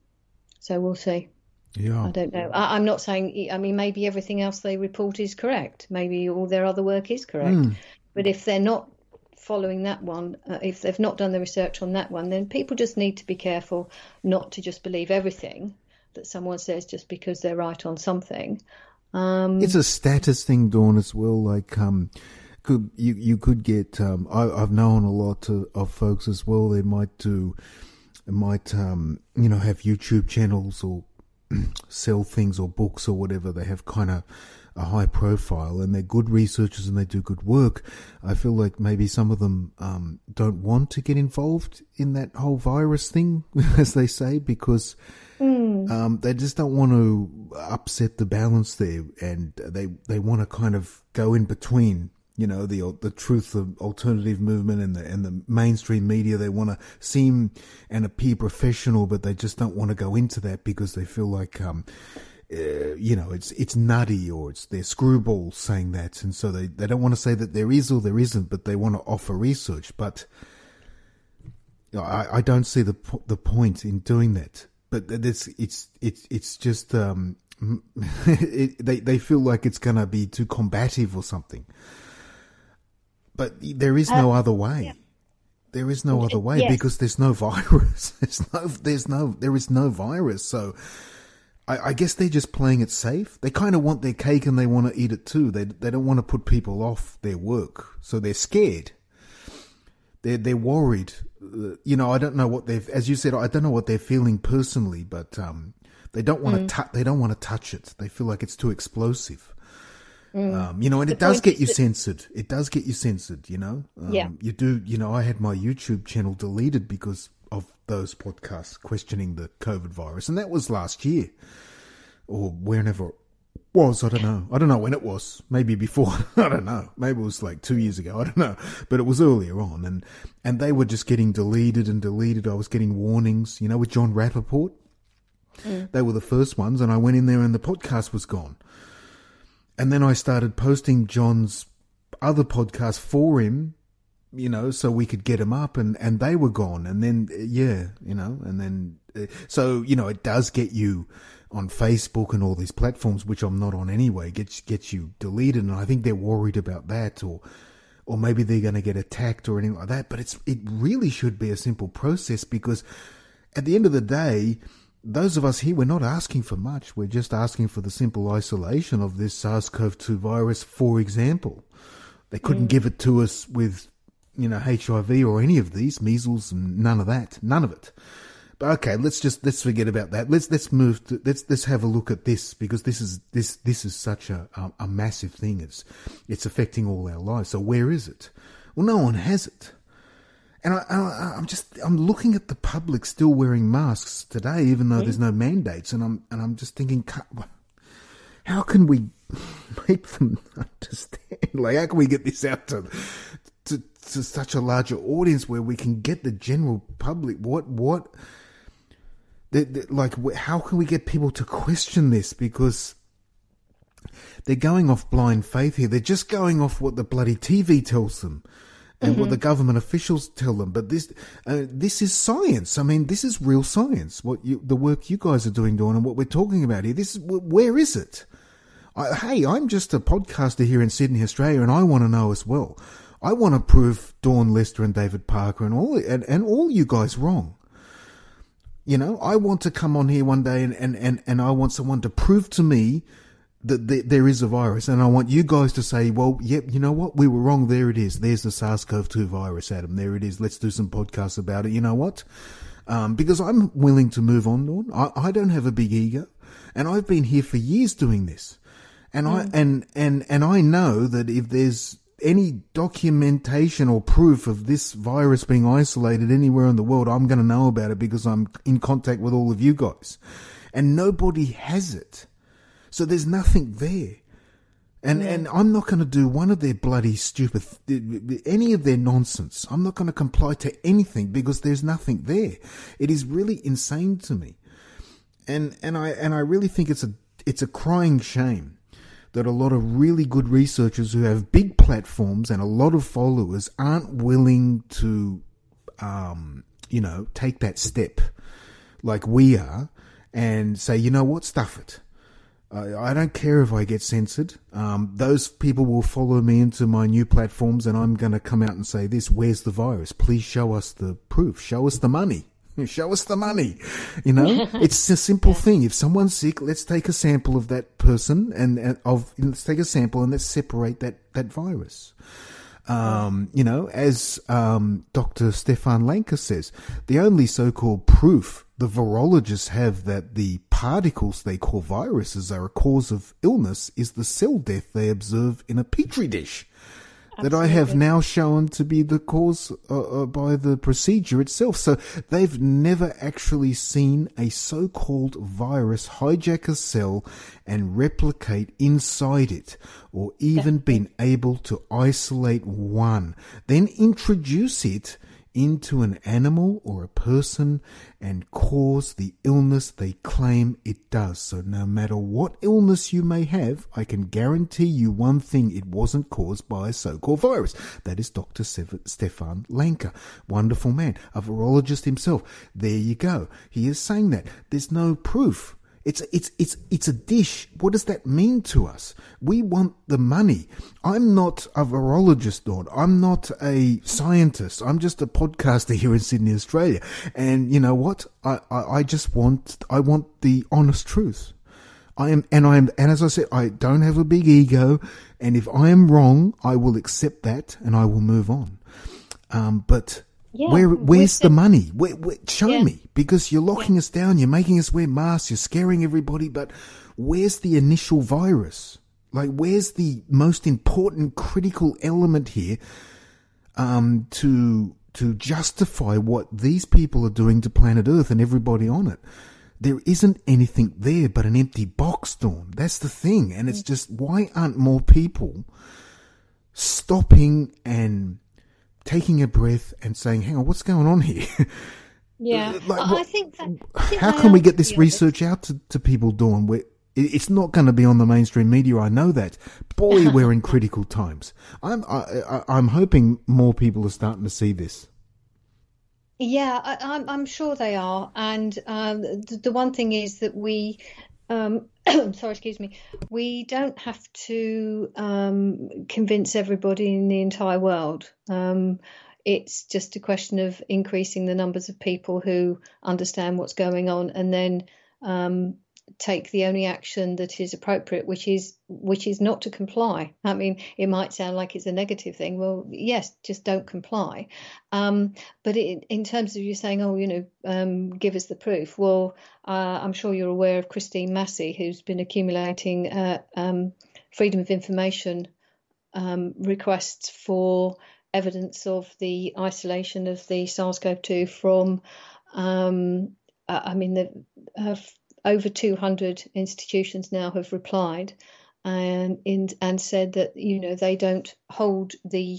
So we'll see. Yeah. I don't know. I, I'm not saying, I mean, maybe everything else they report is correct. Maybe all their other work is correct. Mm. But if they're not following that one, uh, if they've not done the research on that one, then people just need to be careful not to just believe everything that someone says just because they're right on something. Um, it's a status thing, Dawn, as well. Like, um, could you you could get. Um, I, I've known a lot of, of folks as well. They might do, might um, you know, have YouTube channels or sell things or books or whatever. They have kind of a high profile, and they're good researchers and they do good work. I feel like maybe some of them um, don't want to get involved in that whole virus thing, as they say, because mm. um, they just don't want to upset the balance there, and they they want to kind of go in between. You know, the the truth of alternative movement and the and the mainstream media. They want to seem and appear professional, but they just don't want to go into that because they feel like um. Uh, you know, it's it's nutty, or it's they're screwballs saying that, and so they, they don't want to say that there is or there isn't, but they want to offer research. But you know, I, I don't see the the point in doing that. But it's it's it's it's just um, it, they they feel like it's going to be too combative or something. But there is no uh, other way. Yeah. There is no other way yes. because there's no virus. There's no there's no there is no virus. So. I guess they're just playing it safe. They kind of want their cake and they want to eat it too. They they don't want to put people off their work, so they're scared. They're they're worried. Uh, you know, I don't know what they've, as you said, I don't know what they're feeling personally, but um, they don't want mm. to. Tu- they don't want to touch it. They feel like it's too explosive. Mm. Um, you know, and the it does get you that- censored. It does get you censored. You know, um, yeah. You do. You know, I had my YouTube channel deleted because of those podcasts questioning the COVID virus, and that was last year or whenever it was. I don't know. I don't know when it was. Maybe before. I don't know. Maybe it was like two years ago. I don't know. But it was earlier on, and and they were just getting deleted and deleted. I was getting warnings. You know, with John Rappaport, mm. they were the first ones, and I went in there and the podcast was gone. And then I started posting John's other podcast for him, you know, so we could get them up, and, and they were gone. And then, yeah, you know, and then, uh, so, you know, it does get you on Facebook and all these platforms, which I'm not on anyway, gets, gets you deleted. And I think they're worried about that, or, or maybe they're going to get attacked or anything like that. But it's, it really should be a simple process, because at the end of the day, those of us here, we're not asking for much. We're just asking for the simple isolation of this SARS-C o V two virus, for example. They couldn't mm. give it to us with, you know, H I V or any of these, measles and none of that, none of it. But okay, let's just, let's forget about that. Let's, let's move to, let's, let's have a look at this, because this is, this, this is such a, a, a massive thing. It's, it's affecting all our lives. So where is it? Well, no one has it. And I, I, I'm just I'm looking at the public still wearing masks today, even though mm. there's no mandates, and I'm and I'm just thinking, how can we make them understand? Like, how can we get this out to to, to such a larger audience where we can get the general public? What what? They, they, like, how can we get people to question this? Because they're going off blind faith here. They're just going off what the bloody T V tells them. And mm-hmm. what the government officials tell them, but this uh, this is science. I mean, this is real science. What you, the work you guys are doing, Dawn, and what we're talking about here. This is where is it? I, hey, I'm just a podcaster here in Sydney, Australia, and I want to know as well. I want to prove Dawn Lester and David Parker and all and, and all you guys wrong. You know, I want to come on here one day and and, and, and I want someone to prove to me that there is a virus, and I want you guys to say, well, yep, you know what? We were wrong. There it is. There's the SARS-C o V two virus, Adam. There it is. Let's do some podcasts about it. You know what? Um, because I'm willing to move on, Dawn. I, I don't have a big ego, and I've been here for years doing this. And mm. I, and, and, and I know that if there's any documentation or proof of this virus being isolated anywhere in the world, I'm going to know about it because I'm in contact with all of you guys. And nobody has it. So there's nothing there. And, yeah. and I'm not going to do one of their bloody stupid, any of their nonsense. I'm not going to comply to anything because there's nothing there. It is really insane to me. And, and I, and I really think it's a, it's a crying shame that a lot of really good researchers who have big platforms and a lot of followers aren't willing to, um, you know, take that step like we are and say, you know what, stuff it. I don't care if I get censored. Um, those people will follow me into my new platforms, and I'm going to come out and say this, where's the virus? Please show us the proof. Show us the money. Show us the money. You know, it's a simple thing. If someone's sick, let's take a sample of that person and, and of, let's take a sample and let's separate that, that virus. Um, you know, as, um, Doctor Stefan Lanka says, the only so-called proof the virologists have that the particles they call viruses are a cause of illness is the cell death they observe in a petri dish. Absolutely. That I have now shown to be the cause uh, uh, by the procedure itself. So they've never actually seen a so-called virus hijack a cell and replicate inside it, or even been able to isolate one, then introduce it into an animal or a person and cause the illness they claim it does. So no matter what illness you may have, I can guarantee you one thing, it wasn't caused by a so-called virus. That is Doctor Stefan Lanka. Wonderful man, a virologist himself. There you go. He is saying that. There's no proof. It's, it's, it's, it's a dish. What does that mean to us? We want the money. I'm not a virologist, Dawn. I'm not a scientist. I'm just a podcaster here in Sydney, Australia. And you know what? I, I, I just want, I want the honest truth. I am, and I am, and as I said, I don't have a big ego. And if I am wrong, I will accept that and I will move on. Um, but, Yeah, where where's the money? Where, where, show yeah. me, because you're locking yeah. us down. You're making us wear masks. You're scaring everybody. But where's the initial virus? Like, where's the most important critical element here um, to to justify what these people are doing to planet Earth and everybody on it? There isn't anything there but an empty box, Dawn. That's the thing. And it's just, why aren't more people stopping and taking a breath and saying, hang on, what's going on here? Yeah, like, what, I think that, I think how can we get this research out to, to people, Dawn? Where it's not going to be on the mainstream media, I know that. Boy, we're in critical times. I'm I, I, I'm hoping more people are starting to see this. Yeah, I, I'm, I'm sure they are. And um, the, the one thing is that we, um, sorry, excuse me, we don't have to um, convince everybody in the entire world. Um, it's just a question of increasing the numbers of people who understand what's going on, and then um, take the only action that is appropriate, which is which is not to comply. I mean, it might sound like it's a negative thing. Well, yes, just don't comply. Um, but it, in terms of you saying, oh, you know, um, give us the proof. Well, uh, I'm sure you're aware of Christine Massey, who's been accumulating uh, um, freedom of information um, requests for evidence of the isolation of the SARS-CoV two from, um, I mean, the, uh, over two hundred institutions now have replied and in, and said that, you know, they don't hold the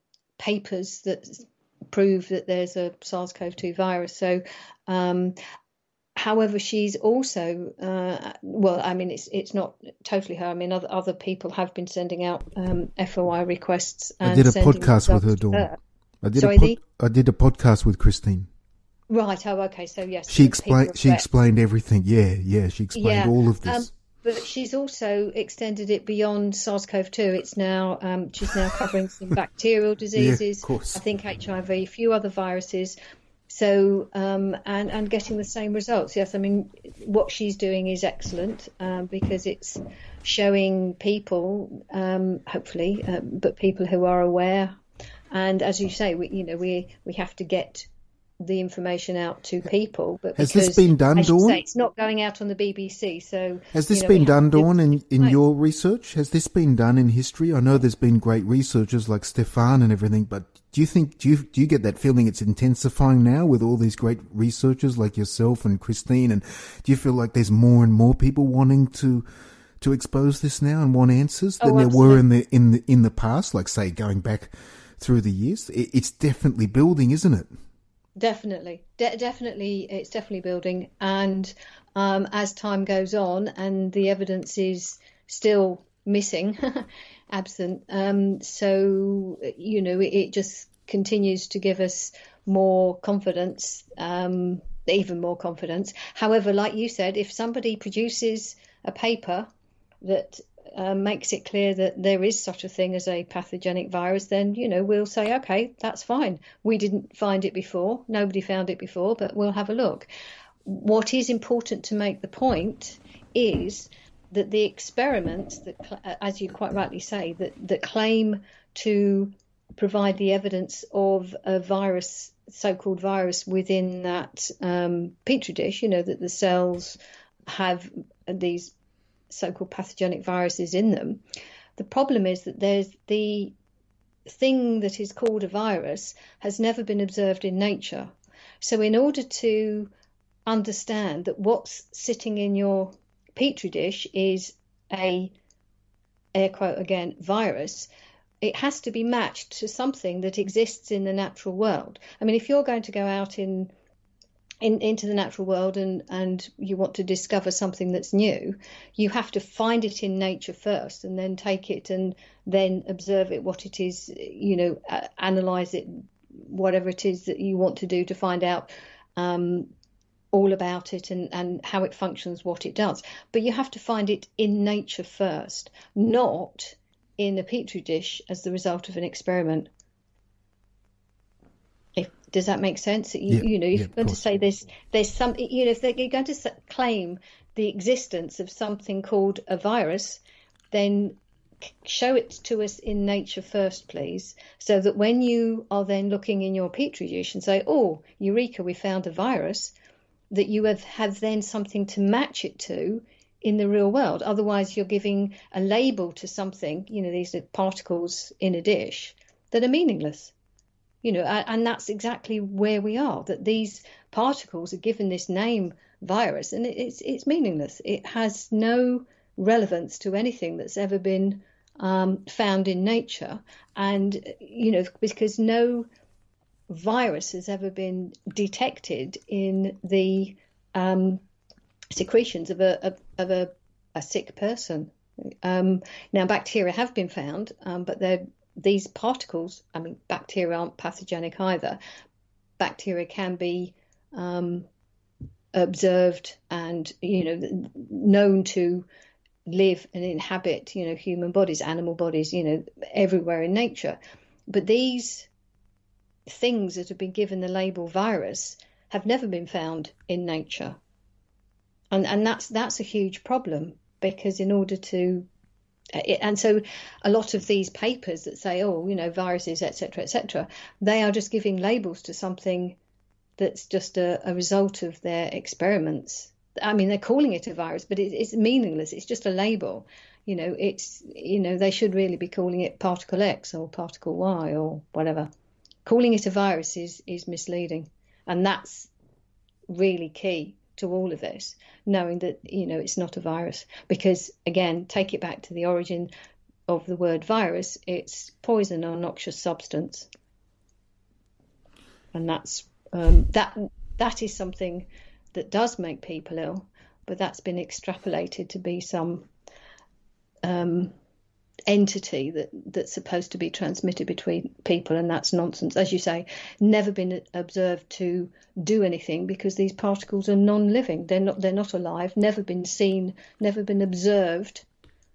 papers that prove that there's a SARS-CoV two virus. So, um, however, she's also, uh, well, I mean, it's it's not totally her. I mean, other other people have been sending out um, F O I requests. And I did a sending podcast with her, results to Dawn. her. I did Sorry, a pod- the- I did a podcast with Christine. Right. Oh, okay. So yes, She the explained. people She regret- explained everything. Yeah, yeah. She explained Yeah, all of this. um, But she's also extended it beyond SARS-CoV two. It's now um, she's now covering some bacterial diseases. of course. I think H I V, a few other viruses. So um, and and getting the same results. Yes, I mean what she's doing is excellent um, because it's showing people, um, hopefully, uh, but people who are aware. And as you say, we you know we we have to get the information out to people. But Has because, this been done, as you Dawn? say, it's not going out on the B B C. So Has this you know, been we done, have to- Dawn, in, in Right. your research? Has this been done in history? I know there's been great researchers like Stefan and everything, but do you think, do you, do you get that feeling it's intensifying now with all these great researchers like yourself and Christine? And do you feel like there's more and more people wanting to, to expose this now and want answers than Oh, there were in absolutely. the, in the, in the past? Like say going back through the years, it, it's definitely building, isn't it? Definitely, De- definitely, it's definitely building. And um, as time goes on, and the evidence is still missing, absent. Um, so you know, it, it just continues to give us more confidence, um, even more confidence. However, like you said, if somebody produces a paper that uh, makes it clear that there is such a thing as a pathogenic virus, then, you know, we'll say, OK, that's fine. We didn't find it before. Nobody found it before, but we'll have a look. What is important to make the point is that the experiments that, as you quite rightly say, that, that claim to provide the evidence of a virus, so-called virus within that um, petri dish, you know, that the cells have these so-called pathogenic viruses in them. The problem is that there's the thing that is called a virus has never been observed in nature. So in order to understand that what's sitting in your petri dish is a, air quote again, virus, it has to be matched to something that exists in the natural world. I mean, if you're going to go out in In, into the natural world and, and you want to discover something that's new, you have to find it in nature first and then take it and then observe it, what it is, you know, uh, analyze it, whatever it is that you want to do to find out um, all about it and, and how it functions, what it does. But you have to find it in nature first, not in a petri dish as the result of an experiment. If, does that make sense? You, Yeah, you know, if yeah, you're of going to course. say there's there's some, you know, if they're going to s- claim the existence of something called a virus, then c- show it to us in nature first, please, so that when you are then looking in your petri dish and say, "Oh, eureka, we found a virus," that you have have then something to match it to in the real world. Otherwise, you're giving a label to something. You know, these are particles in a dish that are meaningless. You know, a- and that's exactly where we are, that these particles are given this name virus and it, it's it's meaningless. It has no relevance to anything that's ever been um, found in nature. And, you know, because no virus has ever been detected in the um, secretions of a, of, of a, a sick person. Um, now, bacteria have been found, um, but they're these particles, I mean, bacteria aren't pathogenic either. Bacteria can be um, observed and, you know, known to live and inhabit, you know, human bodies, animal bodies, you know, everywhere in nature. But these things that have been given the label virus have never been found in nature. And and that's that's a huge problem, because in order to and so a lot of these papers that say, oh, you know, viruses, et cetera, et cetera, they are just giving labels to something that's just a, a result of their experiments. I mean, they're calling it a virus, but it, it's meaningless. It's just a label. You know, it's, you know, they should really be calling it particle X or particle Y or whatever. Calling it a virus is, is misleading. And that's really key to all of this, knowing that, you know, it's not a virus. Because, again, take it back to the origin of the word virus, it's poison or noxious substance. And that's um, that that is something that does make people ill, but that's been extrapolated to be some um, entity that that's supposed to be transmitted between people, and that's nonsense. As you say, never been observed to do anything because these particles are non-living. They're not. They're not alive. Never been seen. Never been observed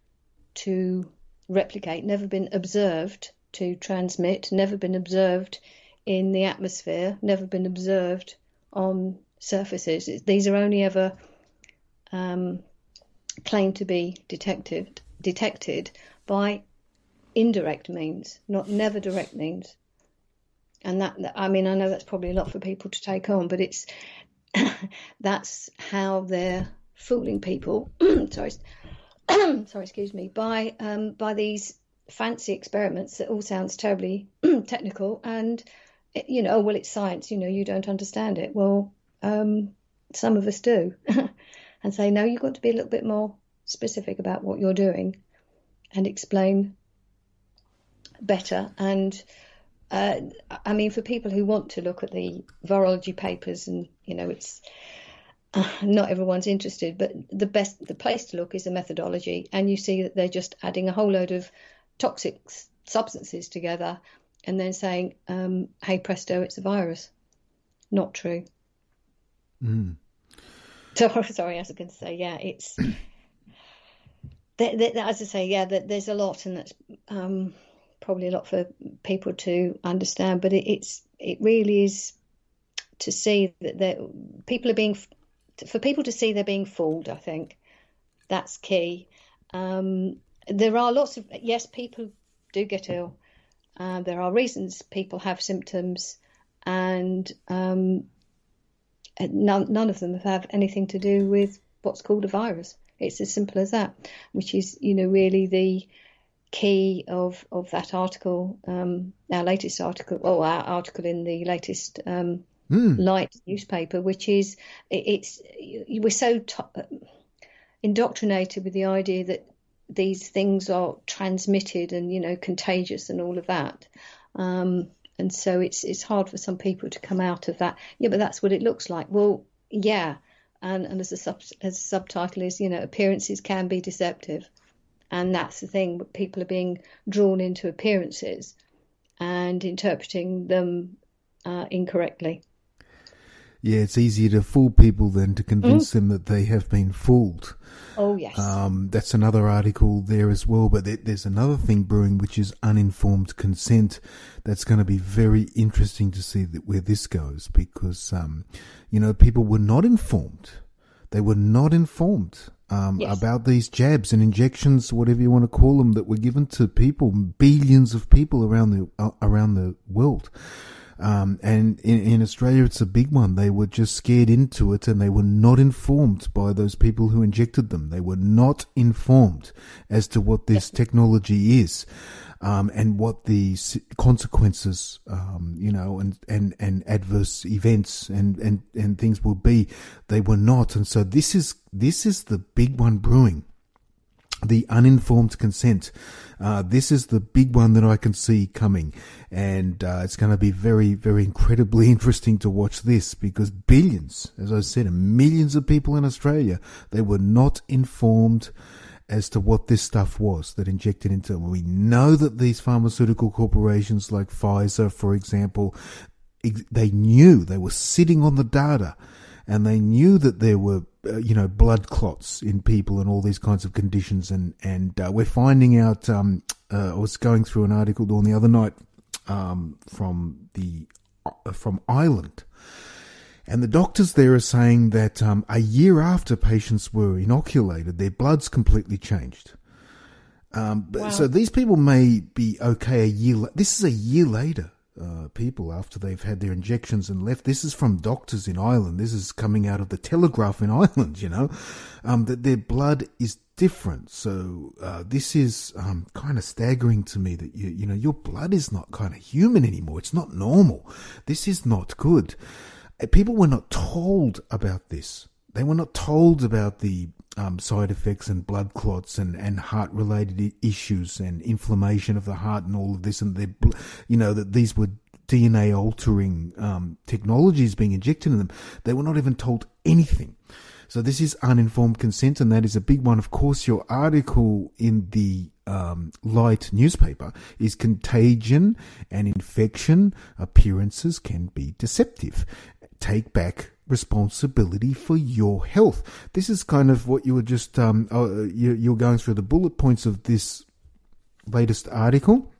to replicate. Never been observed to transmit. Never been observed in the atmosphere. Never been observed on surfaces. These are only ever um, claimed to be detected detected by indirect means, not never direct means. And that, I mean, I know that's probably a lot for people to take on, but it's that's how they're fooling people. sorry, sorry, excuse me. By um, by these fancy experiments that all sounds terribly technical, and you know, well, it's science. You know, you don't understand it. Well, um, some of us do, and say, no, you've got to be a little bit more specific about what you're doing and explain better. And uh, I mean, for people who want to look at the virology papers, and you know, it's uh, not everyone's interested, but the best, the place to look is the methodology, and you see that they're just adding a whole load of toxic substances together and then saying, um, hey presto, it's a virus. Not true. Mm. So, sorry, I was going to say, yeah, it's, there, there, as I say, yeah, there, there's a lot, and that's um, probably a lot for people to understand, but it, it's, it really is to see that people are being, for people to see they're being fooled, I think that's key. Um, there are lots of, yes, people do get ill. Uh, there are reasons people have symptoms, and um, none, none of them have anything to do with what's called a virus. It's as simple as that, which is, you know, really the key of, of that article, um, our latest article, or our article in the latest um, mm. Light newspaper, which is, it, it's, we're so t- indoctrinated with the idea that these things are transmitted and, you know, contagious and all of that. Um, and so it's it's hard for some people to come out of that. Yeah, but that's what it looks like. Well, yeah. And, and as, a sub, as a subtitle is, you know, appearances can be deceptive. And that's the thing. People are being drawn into appearances and interpreting them uh, incorrectly. Yeah, it's easier to fool people than to convince mm. them that they have been fooled. Oh, yes. Um, that's another article there as well. But there, there's another thing brewing, which is uninformed consent. That's going to be very interesting to see that where this goes, because, um, you know, people were not informed. They were not informed um, yes. about these jabs and injections, whatever you want to call them, that were given to people, billions of people around the uh, around the world. Um, and in, in Australia, it's a big one. They were just scared into it, and they were not informed by those people who injected them. They were not informed as to what this technology is, um, and what the consequences, um, you know, and, and, and adverse events and, and, and things will be. They were not. And so this is, this is the big one brewing. The uninformed consent. Uh, this is the big one that I can see coming. And uh, it's going to be very, very incredibly interesting to watch this, because billions, as I said, millions of people in Australia, they were not informed as to what this stuff was that injected into them. We know that these pharmaceutical corporations like Pfizer, for example, they knew, they were sitting on the data, and they knew that there were, uh, you know, blood clots in people and all these kinds of conditions. And, and uh, we're finding out, um, uh, I was going through an article on the other night um, from the uh, from Ireland. And the doctors there are saying that um, a year after patients were inoculated, their blood's completely changed. Um, wow. So these people may be okay a year. La- this is a year later. uh, people after they've had their injections and left. This is from doctors in Ireland. This is coming out of the Telegraph in Ireland, you know, um, that their blood is different. So uh, this is um, kind of staggering to me that, you, you know, your blood is not kind of human anymore. It's not normal. This is not good. People were not told about this. They were not told about the um, side effects and blood clots and, and heart-related issues and inflammation of the heart and all of this, and they, you know, that these were D N A-altering um, technologies being injected in them. They were not even told anything. So this is uninformed consent, and that is a big one. Of course, your article in the um, Light newspaper is contagion and infection appearances can be deceptive. Take back responsibility for your health. This is kind of what you were just, um, uh, you, you're going through the bullet points of this latest article.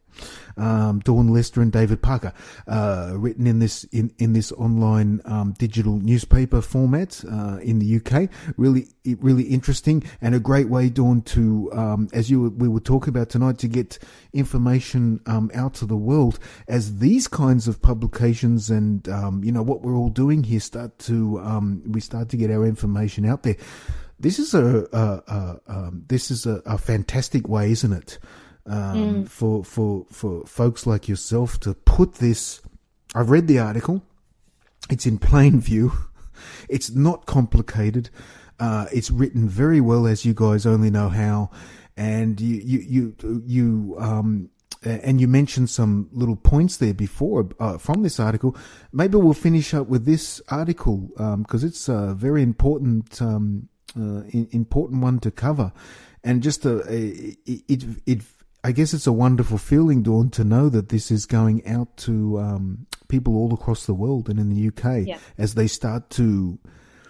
Um, Dawn Lester and David Parker, uh, written in this in in this online um, digital newspaper format uh, in the U K. Really, really interesting, and a great way, Dawn, to um, as you we were talking about tonight, to get information um, out to the world. As these kinds of publications and um, you know what we're all doing here start to um, we start to get our information out there. This is a, a, a um, this is a, a fantastic way, isn't it? Um, mm. for, for, for folks like yourself to put this. I've read the article. It's in plain view. It's not complicated. Uh, it's written very well, as you guys only know how. And you, you, you, you, um, and you mentioned some little points there before, uh, from this article. Maybe we'll finish up with this article, um, cause it's a very important, um, uh, important one to cover. And just a, a it, it, it I guess it's a wonderful feeling, Dawn, to know that this is going out to um, people all across the world and in the U K yeah. as they start to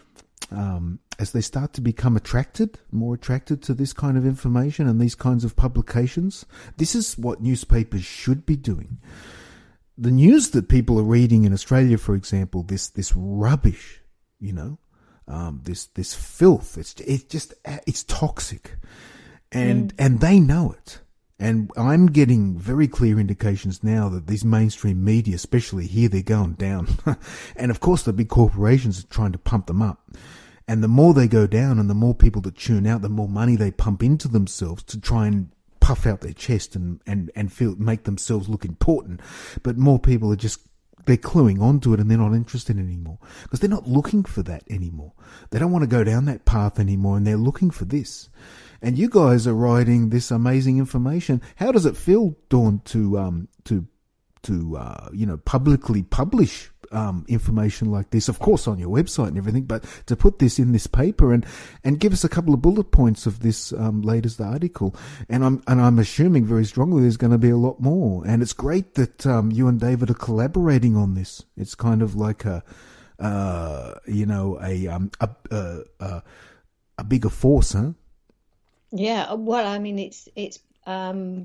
um, as they start to become attracted, more attracted to this kind of information and these kinds of publications. This is what newspapers should be doing. The news that people are reading in Australia, for example, this this rubbish, you know, um, this this filth. It's it just it's toxic, and mm. and they know it. And I'm getting very clear indications now that these mainstream media, especially here, they're going down. And of course, the big corporations are trying to pump them up. And the more they go down and the more people that tune out, the more money they pump into themselves to try and puff out their chest and, and, and feel, make themselves look important. But more people are just, they're cluing onto it and they're not interested anymore because they're not looking for that anymore. They don't want to go down that path anymore, and they're looking for this. And you guys are writing this amazing information. How does it feel, Dawn, to um to to uh you know publicly publish um information like this? Of course, on your website and everything, but to put this in this paper and and give us a couple of bullet points of this um latest article. And I'm and I'm assuming very strongly there's going to be a lot more. And it's great that um you and David are collaborating on this. It's kind of like a uh you know a um a a, a, a bigger force, huh? Yeah, well, I mean, it's it's um,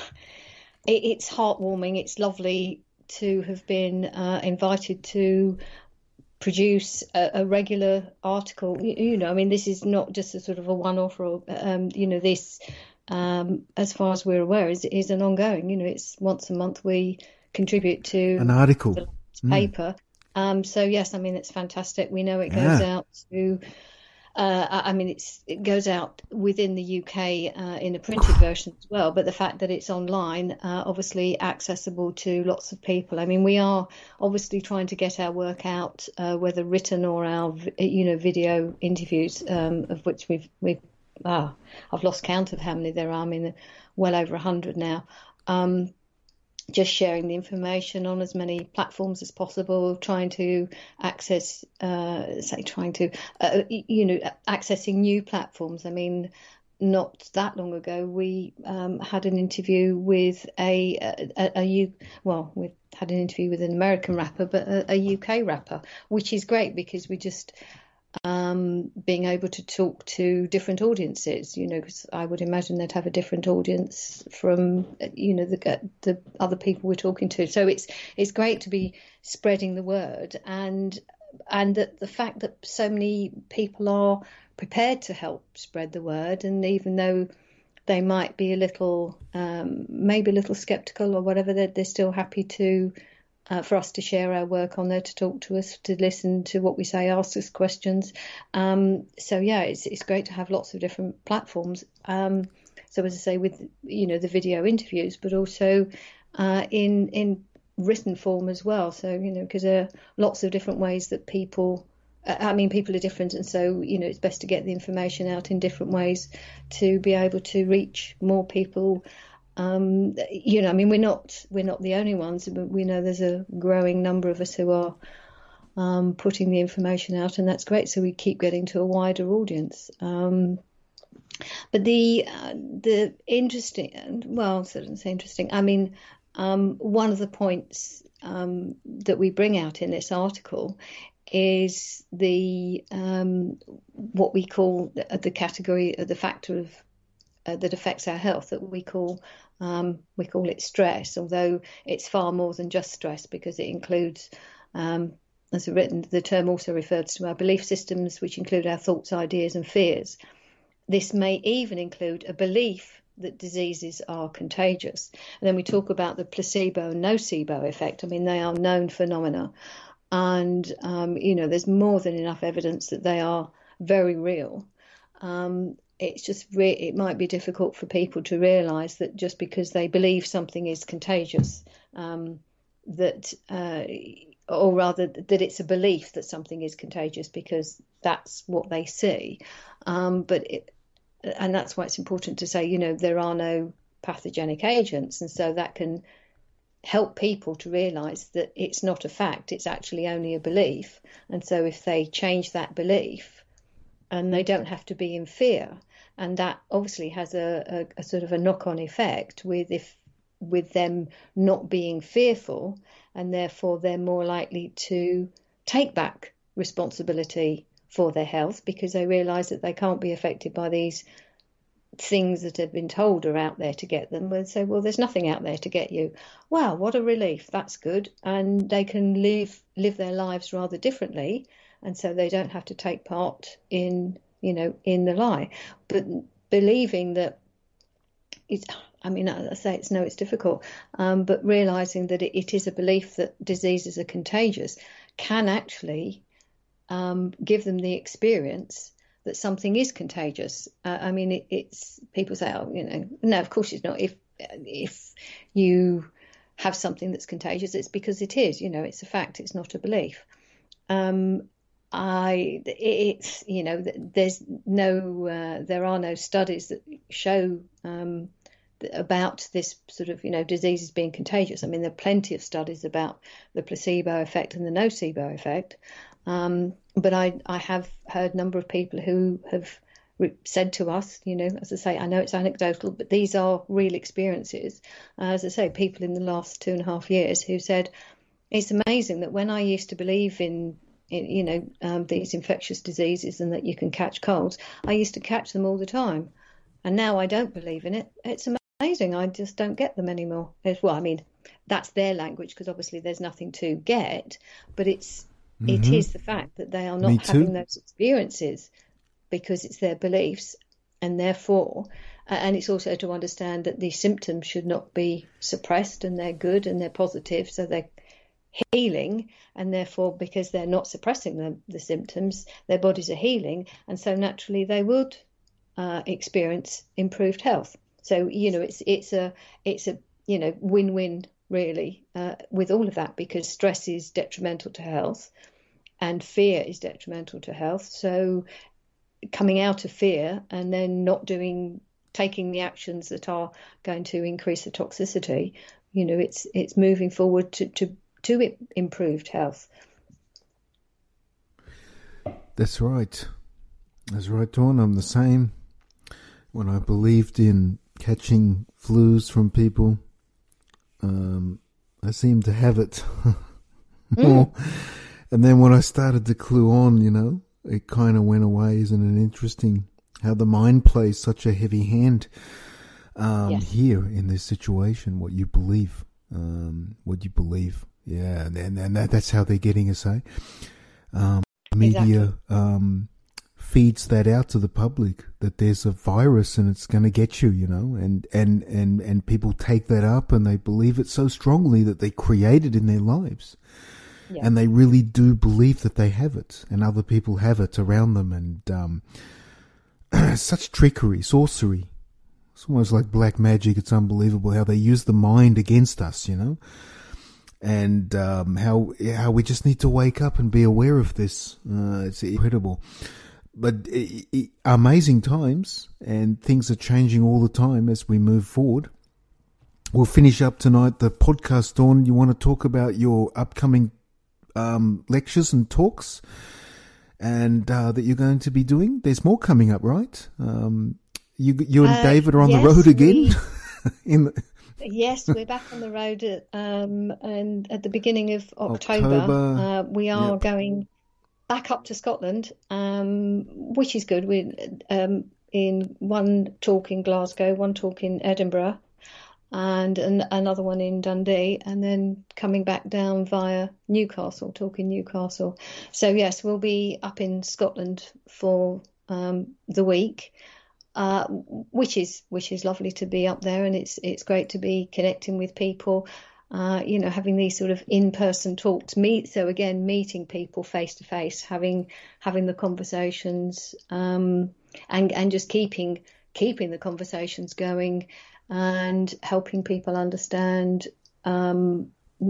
it, it's heartwarming. It's lovely to have been uh, invited to produce a, a regular article. You, you know, I mean, this is not just a sort of a one-off, or um, you know, this, um, as far as we're aware, is is an ongoing. You know, it's once a month we contribute to an article, the paper. Mm. Um, so yes, I mean, it's fantastic. We know it goes yeah. out to. Uh, I mean, it's, it goes out within the U K uh, in a printed version as well, but the fact that it's online, uh, obviously accessible to lots of people. I mean, we are obviously trying to get our work out, uh, whether written or our, you know, video interviews, um, of which we've, we've, ah, I've lost count of how many there are. I mean, well over a hundred now. Um, just sharing the information on as many platforms as possible, trying to access, uh, say, trying to, uh, you know, accessing new platforms. I mean, not that long ago, we um, had an interview with a, a, a, a, well, we had an interview with an American rapper, but a, a U K rapper, which is great because we just, um, being able to talk to different audiences, you know, because I would imagine they'd have a different audience from, you know, the the other people we're talking to. So it's it's great to be spreading the word, and and that the fact that so many people are prepared to help spread the word, and even though they might be a little, um, maybe a little sceptical or whatever, they're, they're still happy to uh, for us to share our work on there, to talk to us, to listen to what we say, ask us questions. Um, so yeah, it's it's great to have lots of different platforms. Um, so as I say, with you know the video interviews, but also uh, in in written form as well. So you know because there are lots of different ways that people. I mean, people are different, and so you know it's best to get the information out in different ways to be able to reach more people. Um, you know, I mean, we're not we're not the only ones, but we know there's a growing number of us who are um, putting the information out, and that's great. So we keep getting to a wider audience. Um, but the uh, the interesting, well, I don't say interesting. I mean, um, one of the points um, that we bring out in this article is the um, what we call the, the category, the factor of uh, that affects our health that we call um, we call it stress, although it's far more than just stress because it includes, um, as written, the term also refers to our belief systems, which include our thoughts, ideas, and fears. This may even include a belief that diseases are contagious. And then we talk about the placebo and nocebo effect. I mean, they are known phenomena. And, um, you know, there's more than enough evidence that they are very real. Um, it's just, re- it might be difficult for people to realise that just because they believe something is contagious, um, that, uh, or rather that it's a belief that something is contagious because that's what they see. Um, but, it, and that's why it's important to say, you know, there are no pathogenic agents. And so that can help people to realise that it's not a fact, it's actually only a belief. And so if they change that belief, and they don't have to be in fear, and that obviously has a, a, a sort of a knock-on effect with if with them not being fearful, and therefore they're more likely to take back responsibility for their health because they realise that they can't be affected by these things that have been told are out there to get them, and say, well, there's nothing out there to get you. Wow, what a relief. That's good. And they can live live their lives rather differently, and so they don't have to take part in, you know, in the lie. But believing that it's, I mean, I say it's no, it's difficult, um, but realizing that it, it is a belief that diseases are contagious can actually um, give them the experience that something is contagious. Uh, I mean, it, it's people say, oh, you know, no, of course it's not. If if you have something that's contagious, it's because it is. You know, it's a fact. It's not a belief. Um, I, it's you know, there's no, uh, there are no studies that show um, about this sort of, you know, diseases being contagious. I mean, there are plenty of studies about the placebo effect and the nocebo effect. Um, but I, I have heard a number of people who have re- said to us, you know, as I say, I know it's anecdotal, but these are real experiences. Uh, as I say, people in the last two and a half years who said, it's amazing that when I used to believe in, in you know, um, these infectious diseases and that you can catch colds, I used to catch them all the time. And now I don't believe in it. It's amazing. I just don't get them anymore. It's, well, I mean, that's their language because obviously there's nothing to get, but it's, Mm-hmm. It is the fact that they are not having those experiences because it's their beliefs, and therefore, uh, and it's also to understand that these symptoms should not be suppressed, and they're good and they're positive, so they're healing, and therefore, because they're not suppressing the, the symptoms, their bodies are healing, and so naturally they would uh, experience improved health. So you know, it's it's a it's a you know win-win. Really, uh, with all of that, because stress is detrimental to health and fear is detrimental to health. So coming out of fear and then not doing, taking the actions that are going to increase the toxicity, you know, it's it's moving forward to, to, to improved health. That's right. That's right, Dawn. I'm the same. When I believed in catching flus from people, Um, I seemed to have it more. Mm. And then when I started to clue on, you know, it kind of went away. Isn't it interesting how the mind plays such a heavy hand um, yes. here in this situation? What you believe, um, what you believe. Yeah, and, and that, that's how they're getting us, eh? Um, media, exactly. um, feeds that out to the public, that there's a virus and it's going to get you, you know, and, and, and, and people take that up and they believe it so strongly that they create it in their lives. Yeah. And they really do believe that they have it and other people have it around them. And um, such trickery, sorcery. It's almost like black magic. It's unbelievable how they use the mind against us, you know. And um, how how we just need to wake up and be aware of this. Uh, it's incredible. But it, it, amazing times, and things are changing all the time as we move forward. We'll finish up tonight the podcast, Dawn. You want to talk about your upcoming um, lectures and talks and uh, that you're going to be doing? There's more coming up, right? Um, you you and uh, David are on yes, the road again? We... In the... Yes, we're back on the road at, um, and at the beginning of October. October. Uh, we are Yep. going back up to Scotland, um, which is good. We're um, in one talk in Glasgow, one talk in Edinburgh, and an, another one in Dundee, and then coming back down via Newcastle, talk in Newcastle. So yes, we'll be up in Scotland for um, the week. Uh, which is which is lovely to be up there, and it's it's great to be connecting with people, uh, you know, having these sort of in-person talks. Meet so again, meeting people face to face, having having the conversations, um, and and just keeping keeping the conversations going, and helping people understand. Um,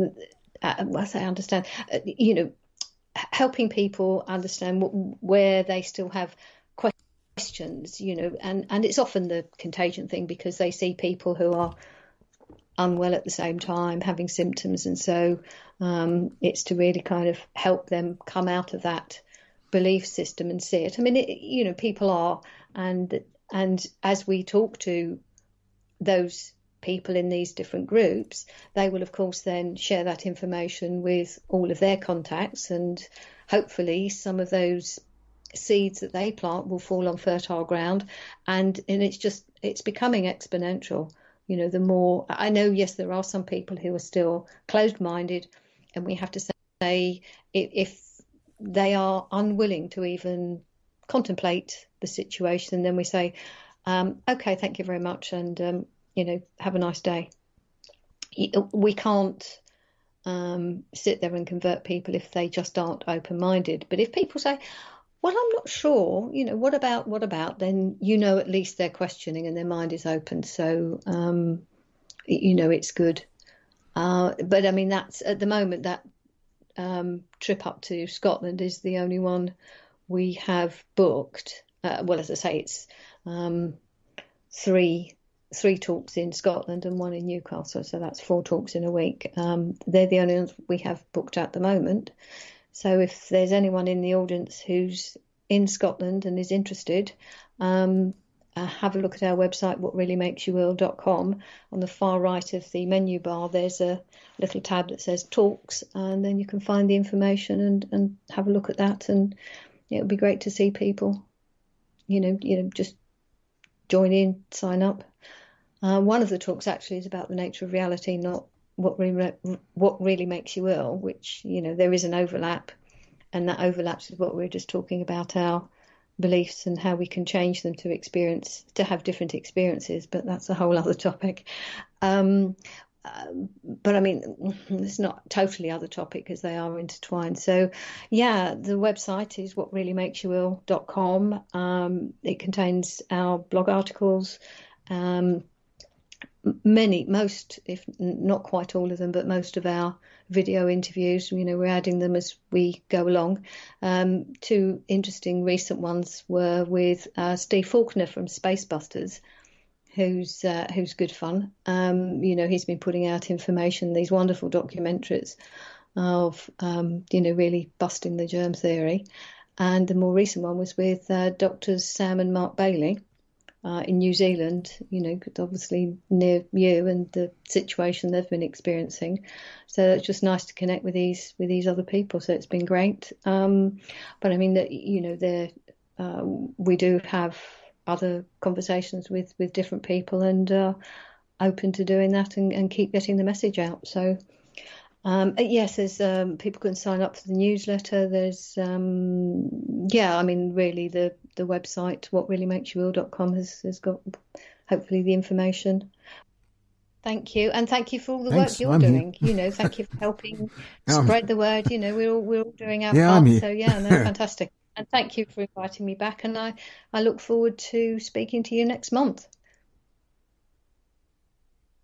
uh, I say understand, uh, you know, helping people understand what, where they still have questions, you know, and, and it's often the contagion thing because they see people who are unwell at the same time, having symptoms. And so um, it's to really kind of help them come out of that belief system and see it. I mean, it, you know, people are, and and as we talk to those people in these different groups, they will, of course, then share that information with all of their contacts, and hopefully some of those seeds that they plant will fall on fertile ground, and and it's just it's becoming exponential. You know, the more I know, yes, there are some people who are still closed-minded, and we have to say if, if they are unwilling to even contemplate the situation, then we say, um, okay, thank you very much, and um, you know, have a nice day. We can't um, sit there and convert people if they just aren't open-minded. But if people say, well, I'm not sure, you know, what about, what about, then, you know, at least they're questioning and their mind is open. So, um, you know, it's good. Uh, but I mean, that's at the moment, that um, trip up to Scotland is the only one we have booked. Uh, well, as I say, it's um, three three talks in Scotland and one in Newcastle. So that's four talks in a week. Um, they're the only ones we have booked at the moment. So if there's anyone in the audience who's in Scotland and is interested, um, uh, have a look at our website, what really makes you ill dot com. On the far right of the menu bar, there's a little tab that says talks, and then you can find the information and, and have a look at that. And it would be great to see people, you know, you know, just join in, sign up. Uh, one of the talks actually is about the nature of reality, not what really, what really makes you ill, which, you know, there is an overlap, and that overlaps with what we were just talking about, our beliefs and how we can change them to experience, to have different experiences, but that's a whole other topic. Um, uh, but I mean, it's not totally other topic because they are intertwined. So yeah, the website is what really makes you ill dot com. Um, it contains our blog articles, um, many, most, if not quite all of them, but most of our video interviews. You know, we're adding them as we go along. Um, two interesting recent ones were with uh, Steve Faulkner from Spacebusters, who's uh, who's good fun. Um, you know, he's been putting out information, these wonderful documentaries of, um, you know, really busting the germ theory. And the more recent one was with uh, Doctors Sam and Mark Bailey, Uh, in New Zealand, you know, obviously near you and the situation they've been experiencing. So it's just nice to connect with these with these other people. So it's been great. Um, but I mean, that you know, there uh, we do have other conversations with, with different people, and uh, open to doing that and, and keep getting the message out. So um, yes, there's um, people can sign up for the newsletter. There's um, yeah, I mean, really the the website what really makes you ill dot com has, has got hopefully the information. Thank you, and thank you for all the Thanks, work you're I'm doing. here. You know, thank you for helping Um, spread the word. You know, we're all we're all doing our Yeah, I'm part. here. So yeah, no, fantastic. And thank you for inviting me back. And I I look forward to speaking to you next month.